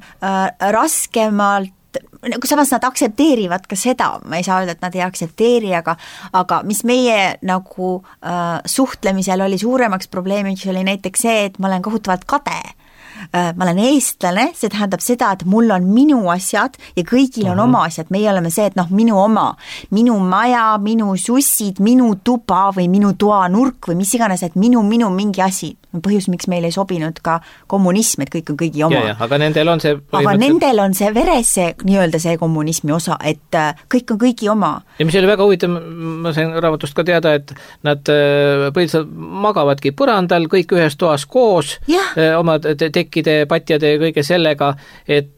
raskemalt, nagu samas nad aktsepteerivad ka seda, ma ei saa öelda, et nad ei aktsepteeri, aga, aga mis meie nagu äh, suhtlemisel oli suuremaks probleemiks, oli näiteks see, et ma olen kohutavalt kade. Äh, ma olen eestlane, see tähendab seda, et mul on minu asjad ja kõigil on uh-huh. oma asjad, meie oleme see, et noh, minu oma, minu maja, minu sussid, minu tuba või minu toa nurk või mis iganes, et minu, minu mingi asi. Põhjus, miks meil ei sobinud ka kommunism, et kõik on kõigi oma. Ja, ja, aga nendel on see aga nendel on see veres see, nii-öelda see kommunismi osa, et kõik on kõigi oma. Ja mis oli väga huvitav, ma sain raamatust ka teada, et nad põhiliselt magavadki põrandal, kõik ühes toas koos, ja. oma tekkide, patjade ja kõige sellega, et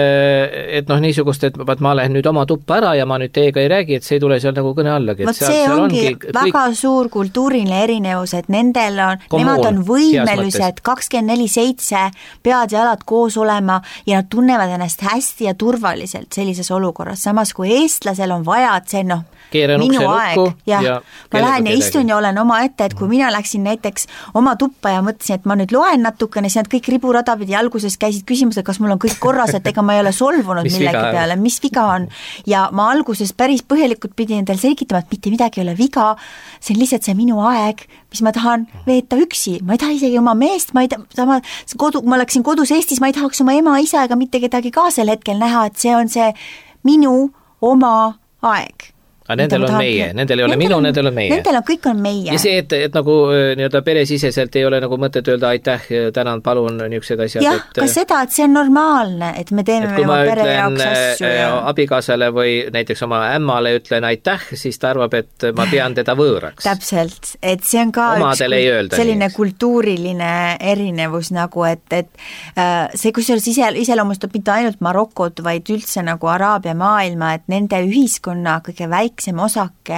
et noh, niisugust, et ma lähen nüüd oma tuppa ära ja ma nüüd teiega ei räägi, et see ei tule seal nagu kõne allagi. Vot see seal ongi, ongi väga kõik... suur kultuuriline erinevus, et nendel on, Kommuun, nemad on võimelised kakskümmend neli seitse pead ja jalad koos olema ja nad tunnevad ennast hästi ja turvaliselt sellises olukorras, samas kui eestlasel on vaja, et see noh, Keeran minu aeg, jah, ja ma lähen ja istun ja olen oma ette, et kui mina läksin näiteks oma tuppa ja mõtlesin, et ma nüüd loen natukene, siis nad kõik riburada pidi alguses käisid küsimused, kas mul on kõik korras, et ega ma ei ole solvunud mis millegi viga, peale, mis viga on. Ja ma alguses päris põhjalikult pidin endal selgitama, et mitte midagi ei ole viga, see on lihtsalt see minu aeg, mis ma tahan veeta üksi, ma ei taha isegi oma meest, ma ei taha, sama, kodu, ma läksin kodus Eestis, ma ei tahaks oma ema, isa ega mitte kedagi ka sel hetkel näha, et see on see minu oma aeg. Aga nendel on meie, nendel ei ole minu, nendel on meie. Nendel on, kõik on meie. Ja see, et, et nagu nii-öelda peresiseselt ei ole nagu mõtet öelda aitäh, tänan, palun, niisugused asjad. Jah, et, ka seda, et see on normaalne, et me teeme et oma pere jaoks asju. Ja abikaasale või näiteks oma ämmale ütlen aitäh, siis ta arvab, et ma pean teda võõraks. Täpselt, et see on ka Omadel üks selline nii. Kultuuriline erinevus nagu, et, et see, kus ise, iseloomustab mitte ainult Marokot, vaid üldse nagu Araabia maailma, et nende ühiskonna kõige väik osake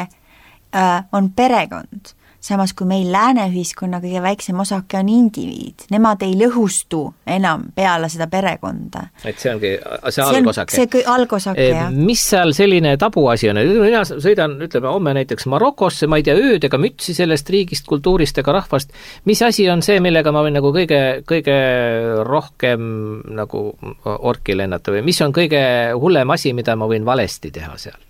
äh, on perekond. Samas kui meil lääne ühiskonna kõige väiksem osake on indiviid. Nemad ei lõhustu enam peale seda perekonda. Et see ongi see algosake. See on algosake, jah. Mis seal selline tabuasi on? Mina sõidan, ütleme, homme näiteks Marokosse, ma ei tea ööd ega mütsi sellest riigist, kultuurist ega rahvast. Mis asi on see, millega ma võin nagu kõige, kõige rohkem nagu orki lennata või mis on kõige hullem asi, mida ma võin valesti teha seal?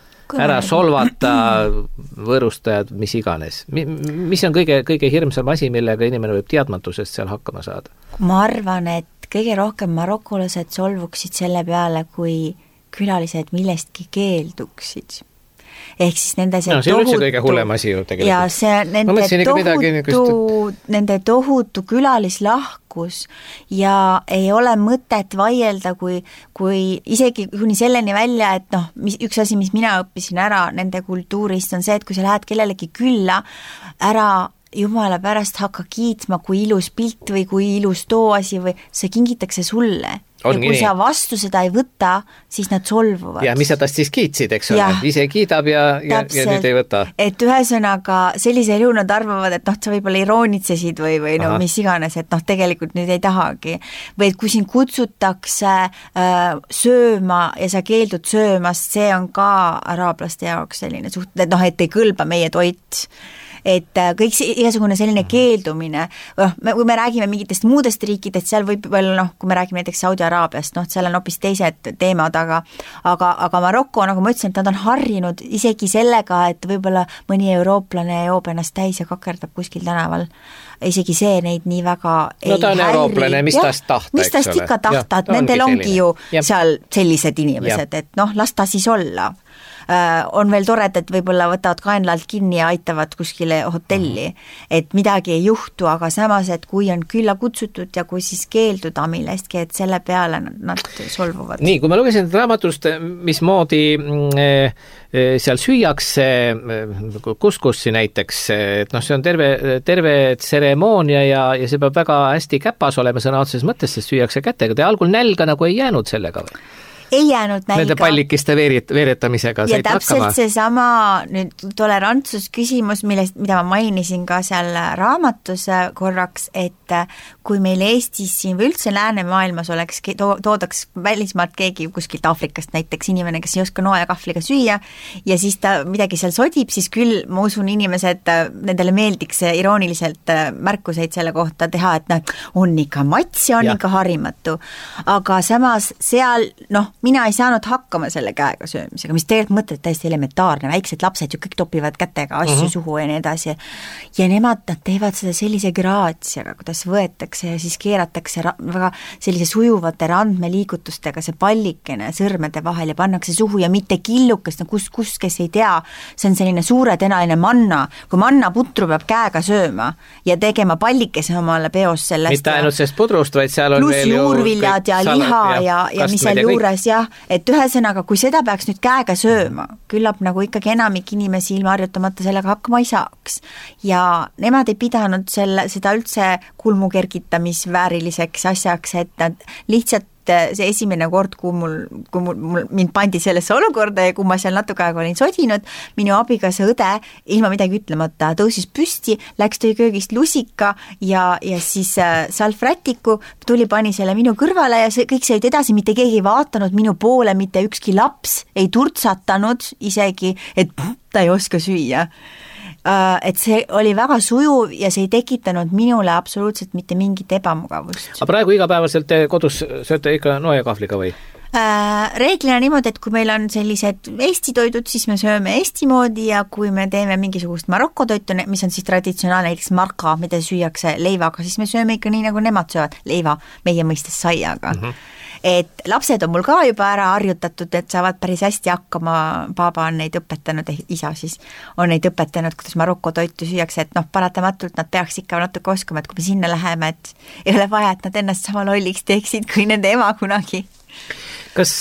Ära solvata, võõrustajad, mis iganes. Mis on kõige, kõige hirmsam asi, millega inimene võib teadmatusest seal hakkama saada? Ma arvan, et kõige rohkem marokolased solvuksid selle peale, kui külalised millestki keelduksid. Ehk siis nende see, no, see tohutu, kõige hullem asi ju tegelikult. Ja see nende tohutu, niisugust... nende tohutu külalislahkus ja ei ole mõtet vaielda, kui, kui isegi kuni selleni välja, et noh, mis, üks asi, mis mina õppisin ära nende kultuurist on see, et kui sa lähed kellelegi külla, ära jumala pärast hakka kiitma, kui ilus pilt või kui ilus tooasi või see kingitakse sulle. On ja kui nii. Sa vastu seda ei võta, siis nad solvuvad. Ja mis sa tast siis kiitsid, eks ole? Ise kiidab ja, ja, ja nüüd ei võta. Et ühesõnaga sellisel juhul nad arvavad, et noh, sa võib-olla iroonitsesid või, või no, mis iganes, et noh, tegelikult nüüd ei tahagi. Või et kui sind kutsutakse äh, sööma ja sa keeldud söömast, see on ka araablaste jaoks selline suht, et noh, et ei kõlba meie toit. Et kõik see, igasugune selline keeldumine, kui me räägime mingitest muudest riikidest, seal võib veel, noh, kui me räägime näiteks Saudi-Araabiast, noh, seal on hoopis teised teemad, aga, aga, aga Maroko, nagu ma ütlesin, et nad on harjunud isegi sellega, et võib-olla mõni eurooplane joob ennast täis ja kakerdab kuskil tänaval. Isegi see neid nii väga ei no ta on häiri. Eurooplane, mis tast tahta, mis tast ikka tahta, et nendel ongi, ongi ju ja. Seal sellised inimesed, ja. Et noh, las ta siis olla. On veel tored, et võib-olla võtavad kaenlalt kinni ja aitavad kuskile hotelli, et midagi ei juhtu, aga samas, et kui on külla kutsutud ja kui siis keelduda millestki, et selle peale nad solvuvad. Nii, kui ma lugesin raamatust, mismoodi seal süüakse kuskussi näiteks, et noh, see on terve, terve tseremoonia ja, ja see peab väga hästi käpas olema sõna otseses mõttes, sest süüakse kätega. Te algul nälga nagu ei jäänud sellega või? ei jäänud nälga. Nende pallikiste veerit, veeretamisega said hakkama. Ja täpselt see sama nüüd tolerantsusküsimus, millest, mida ma mainisin ka seal raamatus korraks, et kui meil Eestis siin või üldse läänemaailmas oleks, to, toodaks välismaalt keegi kuskilt Aafrikast näiteks inimene, kes ei oska noa ja kahvliga süüa ja siis ta midagi seal sodib, siis küll ma usun inimesed, nendele meeldiks irooniliselt märkuseid selle kohta teha, et noh, on ikka mats ja on ja. ikka harimatu. Aga samas seal, noh, mina ei saanud hakkama selle käega söömisega, mis tegelikult mõtled täiesti elementaarne, väiksed lapsed ju kõik topivad kätega asju mm-hmm. suhu ja nii edasi. Ja nemad, nad teevad seda sellise graatsiaga, kuidas võetakse ja siis keeratakse ra- väga sellise sujuvate randmeliigutustega see pallikene sõrmede vahel ja pannakse suhu ja mitte killukest, no kus, kus, kes ei tea, see on selline suuretenaline manna, kui manna putru peab käega sööma ja tegema pallikese omale peos sellest. Mitte ainult sellest pudrust, vaid seal on veel ju juurviljad ja liha ja, ja, ja mis seal juures jah, et ühesõnaga, kui seda peaks nüüd käega sööma, küllap nagu ikkagi enamik inimesi ilma harjutamata sellega hakkama ei saaks. Ja nemad ei pidanud selle, seda üldse kulmukergitamisvääriliseks asjaks, et nad lihtsalt see esimene kord, kui mul, kui mul, mul mind pandi sellesse olukorda ja kui ma seal natuke aega olin sodinud, minu abikaasa õde ilma midagi ütlemata tõusis püsti, läks tõi köögist lusika ja, ja siis äh, salvrätiku, tuli pani selle minu kõrvale ja see, kõik sõid edasi, mitte keegi ei vaatanud minu poole, mitte ükski laps ei turtsatanud isegi, et ta ei oska süüa. Et see oli väga sujuv ja see ei tekitanud minule absoluutselt mitte mingit ebamugavust. Aga praegu igapäevaselt te kodus sööte ikka noa ja kahvliga või? Reeglina niimoodi, et kui meil on sellised Eesti toidud, siis me sööme Eesti moodi ja kui me teeme mingisugust Maroko toitu, mis on siis traditsionaalne, näiteks marka, mida süüakse leivaga, siis me sööme ikka nii, nagu nemad söövad leiva meie mõistes saiaga. Mm-hmm. Et lapsed on mul ka juba ära harjutatud, et saavad päris hästi hakkama, paaba on neid õpetanud, isa siis on neid õpetanud, kuidas Maroko toitu süüakse, et noh, paratamatult nad peaks ikka natuke oskama, et kui me sinna läheme, et ei ole vaja, et nad ennast sama lolliks teeksid kui nende ema kunagi. Kas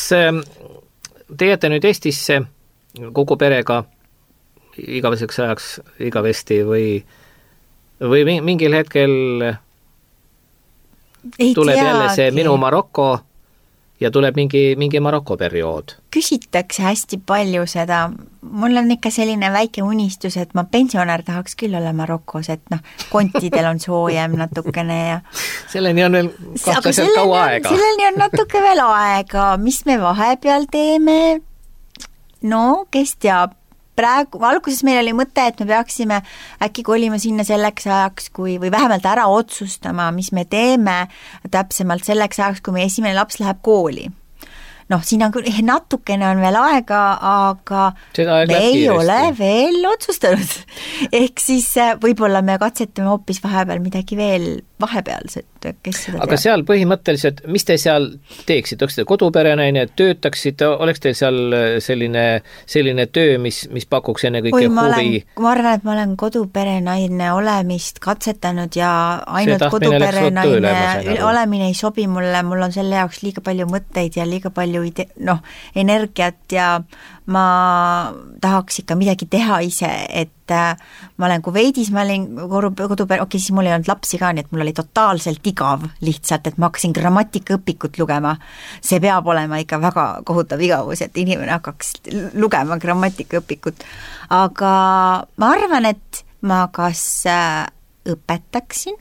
te jääte nüüd Eestisse kogu perega igaveseks ajaks igavesti või, või mingil hetkel ei tuleb teagi. Jälle see minu Maroko ja tuleb mingi, mingi Maroko periood? Küsitakse hästi palju seda. Mul on ikka selline väike unistus, et ma pensionär tahaks küll olla Marokos, et noh, kontidel on soojem natukene ja... Selleni on veel kahtlaselt kaua aega. Selleni on natuke veel aega. Mis me vahepeal teeme? No, kes teab? Praegu, alguses meil oli mõte, et me peaksime äkki kolima sinna selleks ajaks, kui, või vähemalt ära otsustama, mis me teeme täpsemalt selleks ajaks, kui meie esimene laps läheb kooli. Noh, siin on küll natukene on veel aega, aga me ei ole veel otsustanud. Ehk siis võib-olla me katsetame hoopis vahepeal midagi veel vahepealset, kes seda aga teab. Seal põhimõtteliselt, mis te seal teeksid? Oleks te koduperenaine, töötaksite, oleks teil seal selline, selline töö, mis, mis pakuks enne kõike Oi, ma huvi? Olen, ma arvan, et ma olen koduperenaine olemist katsetanud ja ainult koduperenaine olemine ei sobi mulle, mul on selle jaoks liiga palju mõtteid ja liiga palju ide- noh, energiat ja ma tahaks ikka midagi teha ise, et ma olen Kuveidis, ma olin kodupere, okei, siis mul ei olnud lapsi ka, nii et mul oli totaalselt igav lihtsalt, et ma hakkasin grammatikaõpikut lugema. See peab olema ikka väga kohutav igavus, et inimene hakkaks lugema grammatikaõpikut. Aga ma arvan, et ma kas õpetaksin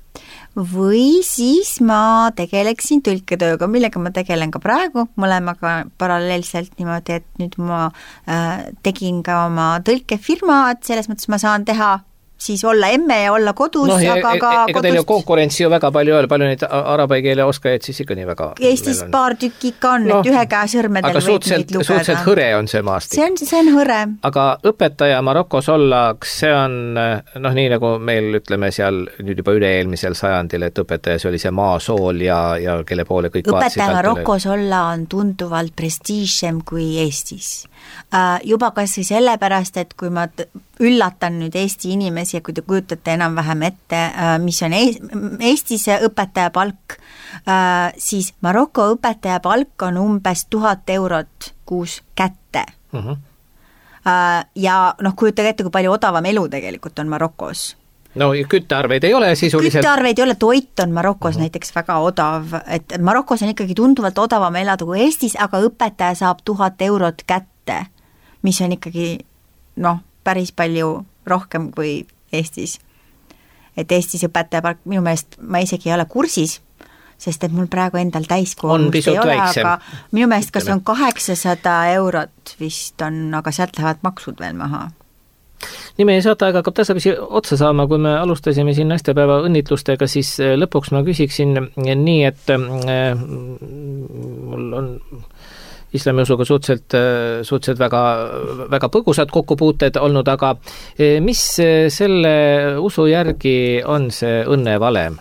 või siis ma tegeleksin tõlketööga, millega ma tegelen ka praegu, mõlemaga paralleelselt niimoodi, et nüüd ma äh, tegin ka oma tõlkefirma, et selles mõttes ma saan teha siis olla emme ja olla kodus, no, ja, aga ka ega kodust... teil ju konkurentsi ju väga palju ole, palju neid arabai keele oskajaid siis ikka nii väga... Eestis on... paar tükki ikka on, no, et ühe käe sõrmedel aga võib neid lugeda. Aga suhteliselt hõre on see maastik. See on, see on hõre. Aga õpetaja Marokos olla, see on, noh, nii nagu meil ütleme seal nüüd juba üle eelmisel sajandil, et õpetaja see oli see maasool ja, ja kelle poole kõik vaatsid. Õpetaja Marokos olla on tunduvalt prestiižsem kui Eestis. Juba kas või sellepärast, et kui ma üllatan nüüd Eesti inimesi ja kui te kujutate enam-vähem ette, mis on Eestis õpetaja palk, siis Maroko õpetaja palk on umbes tuhat eurot kuus kätte. Uh-huh. Ja noh, kujutage ette, kui palju odavam elu tegelikult on Marokos. no küttearveid ei ole sisuliselt. Küttearveid ei ole, toit on Marokos uh-huh. näiteks väga odav, et Marokos on ikkagi tunduvalt odavam elada kui Eestis, aga õpetaja saab tuhat eurot kätte, mis on ikkagi noh, päris palju rohkem kui Eestis. Et Eestis õpetaja palk, minu meelest ma isegi ei ole kursis, sest et mul praegu endal täiskoormust ei ole, aga minu meelest kas on kaheksasada eurot vist on, aga sealt lähevad maksud veel maha. Nii meie saate-aega hakkab tasapisi otsa saama, kui me alustasime siin naistepäeva õnnitlustega, siis lõpuks ma küsiksin nii, et äh, mul on islamiusuga suhteliselt, suhteliselt väga, väga põgusad kokkupuuted olnud, aga mis selle usu järgi on see õnnevalem?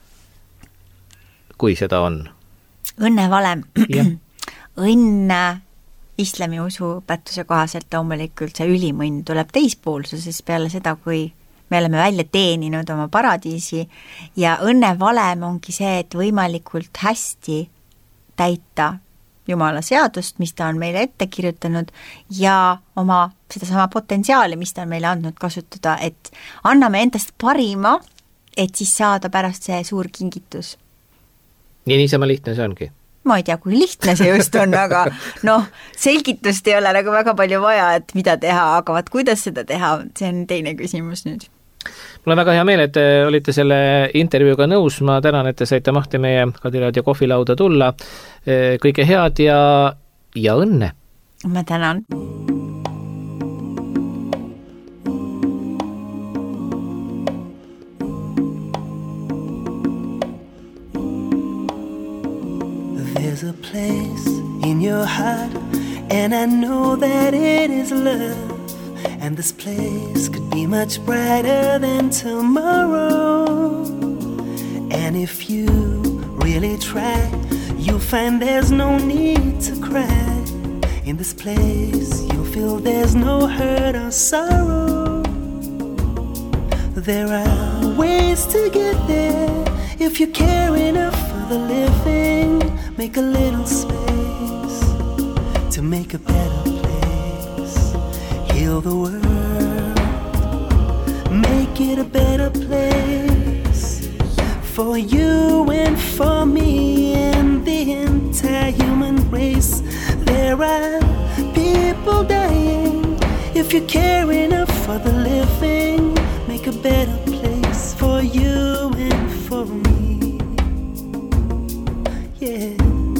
Kui seda on? Õnnevalem. Õnne islami usupättuse kohaselt loomulikult see ülimõnn tuleb teispoolsuses peale seda, kui me oleme välja teeninud oma paradiisi ja õnnevalem ongi see, et võimalikult hästi täita Jumala seadust, mis ta on meile ette kirjutanud ja oma seda sama potentsiaali, mis ta on meile andnud kasutada, et anname endast parima, et siis saada pärast see suur kingitus. Ja niisama lihtne see ongi? Ma ei tea, kui lihtne see just on, aga noh, selgitust ei ole nagu väga palju vaja, et mida teha, aga vaat kuidas seda teha, see on teine küsimus nüüd. Mul on väga hea meel, et te olite selle intervjuuga nõus, ma tänan, et te saite mahti meie Kadiraadio kohvilauda tulla. Kõige head ja, ja õnne! Ma tänan! There's a place in your heart and I know that it is love. And this place could be much brighter than tomorrow. And if you really try, you'll find there's no need to cry. In this place, you'll feel there's no hurt or sorrow. There are ways to get there. If you care enough for the living, make a little space to make a better place. Heal the world, make it a better place for you and for me and the entire human race. There are people dying. If you care enough for the living, make a better place for you and for me. Yeah.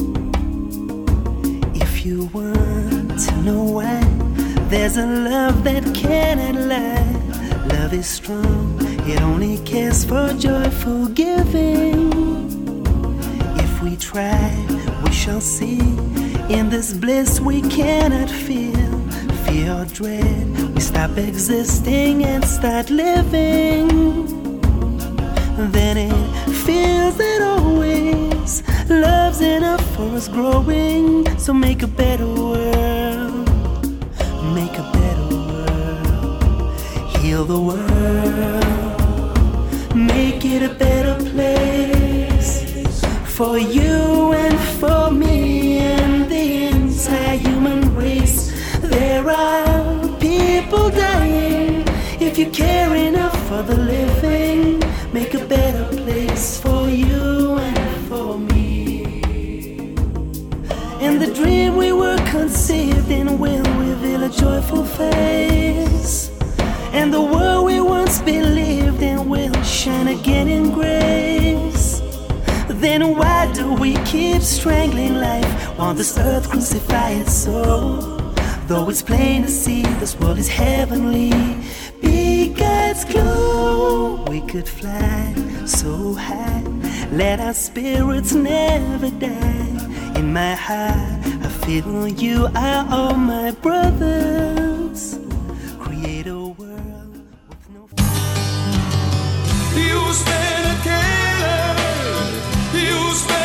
If you want to know why, there's a love that cannot lie. Love is strong, it only cares for joyful giving. If we try, we shall see. In this bliss we cannot feel fear or dread. We stop existing and start living. Then it feels that always love's enough for us growing. So make a better world, make a better world, heal the world, make it a better place for you and for me and the entire human race. There are people dying. If you care enough for the living, make a better place for you and for me. And the dream we were conceived in will reveal a joyful face. And the world we once believed in will shine again in grace. Then why do we keep strangling life while this earth crucifies its soul? Though it's plain to see this world is heavenly, be God's glow. We could fly so high, let our spirits never die. In my heart I feel you are all my brothers. Create a world with no fear. You spend a killer, you spend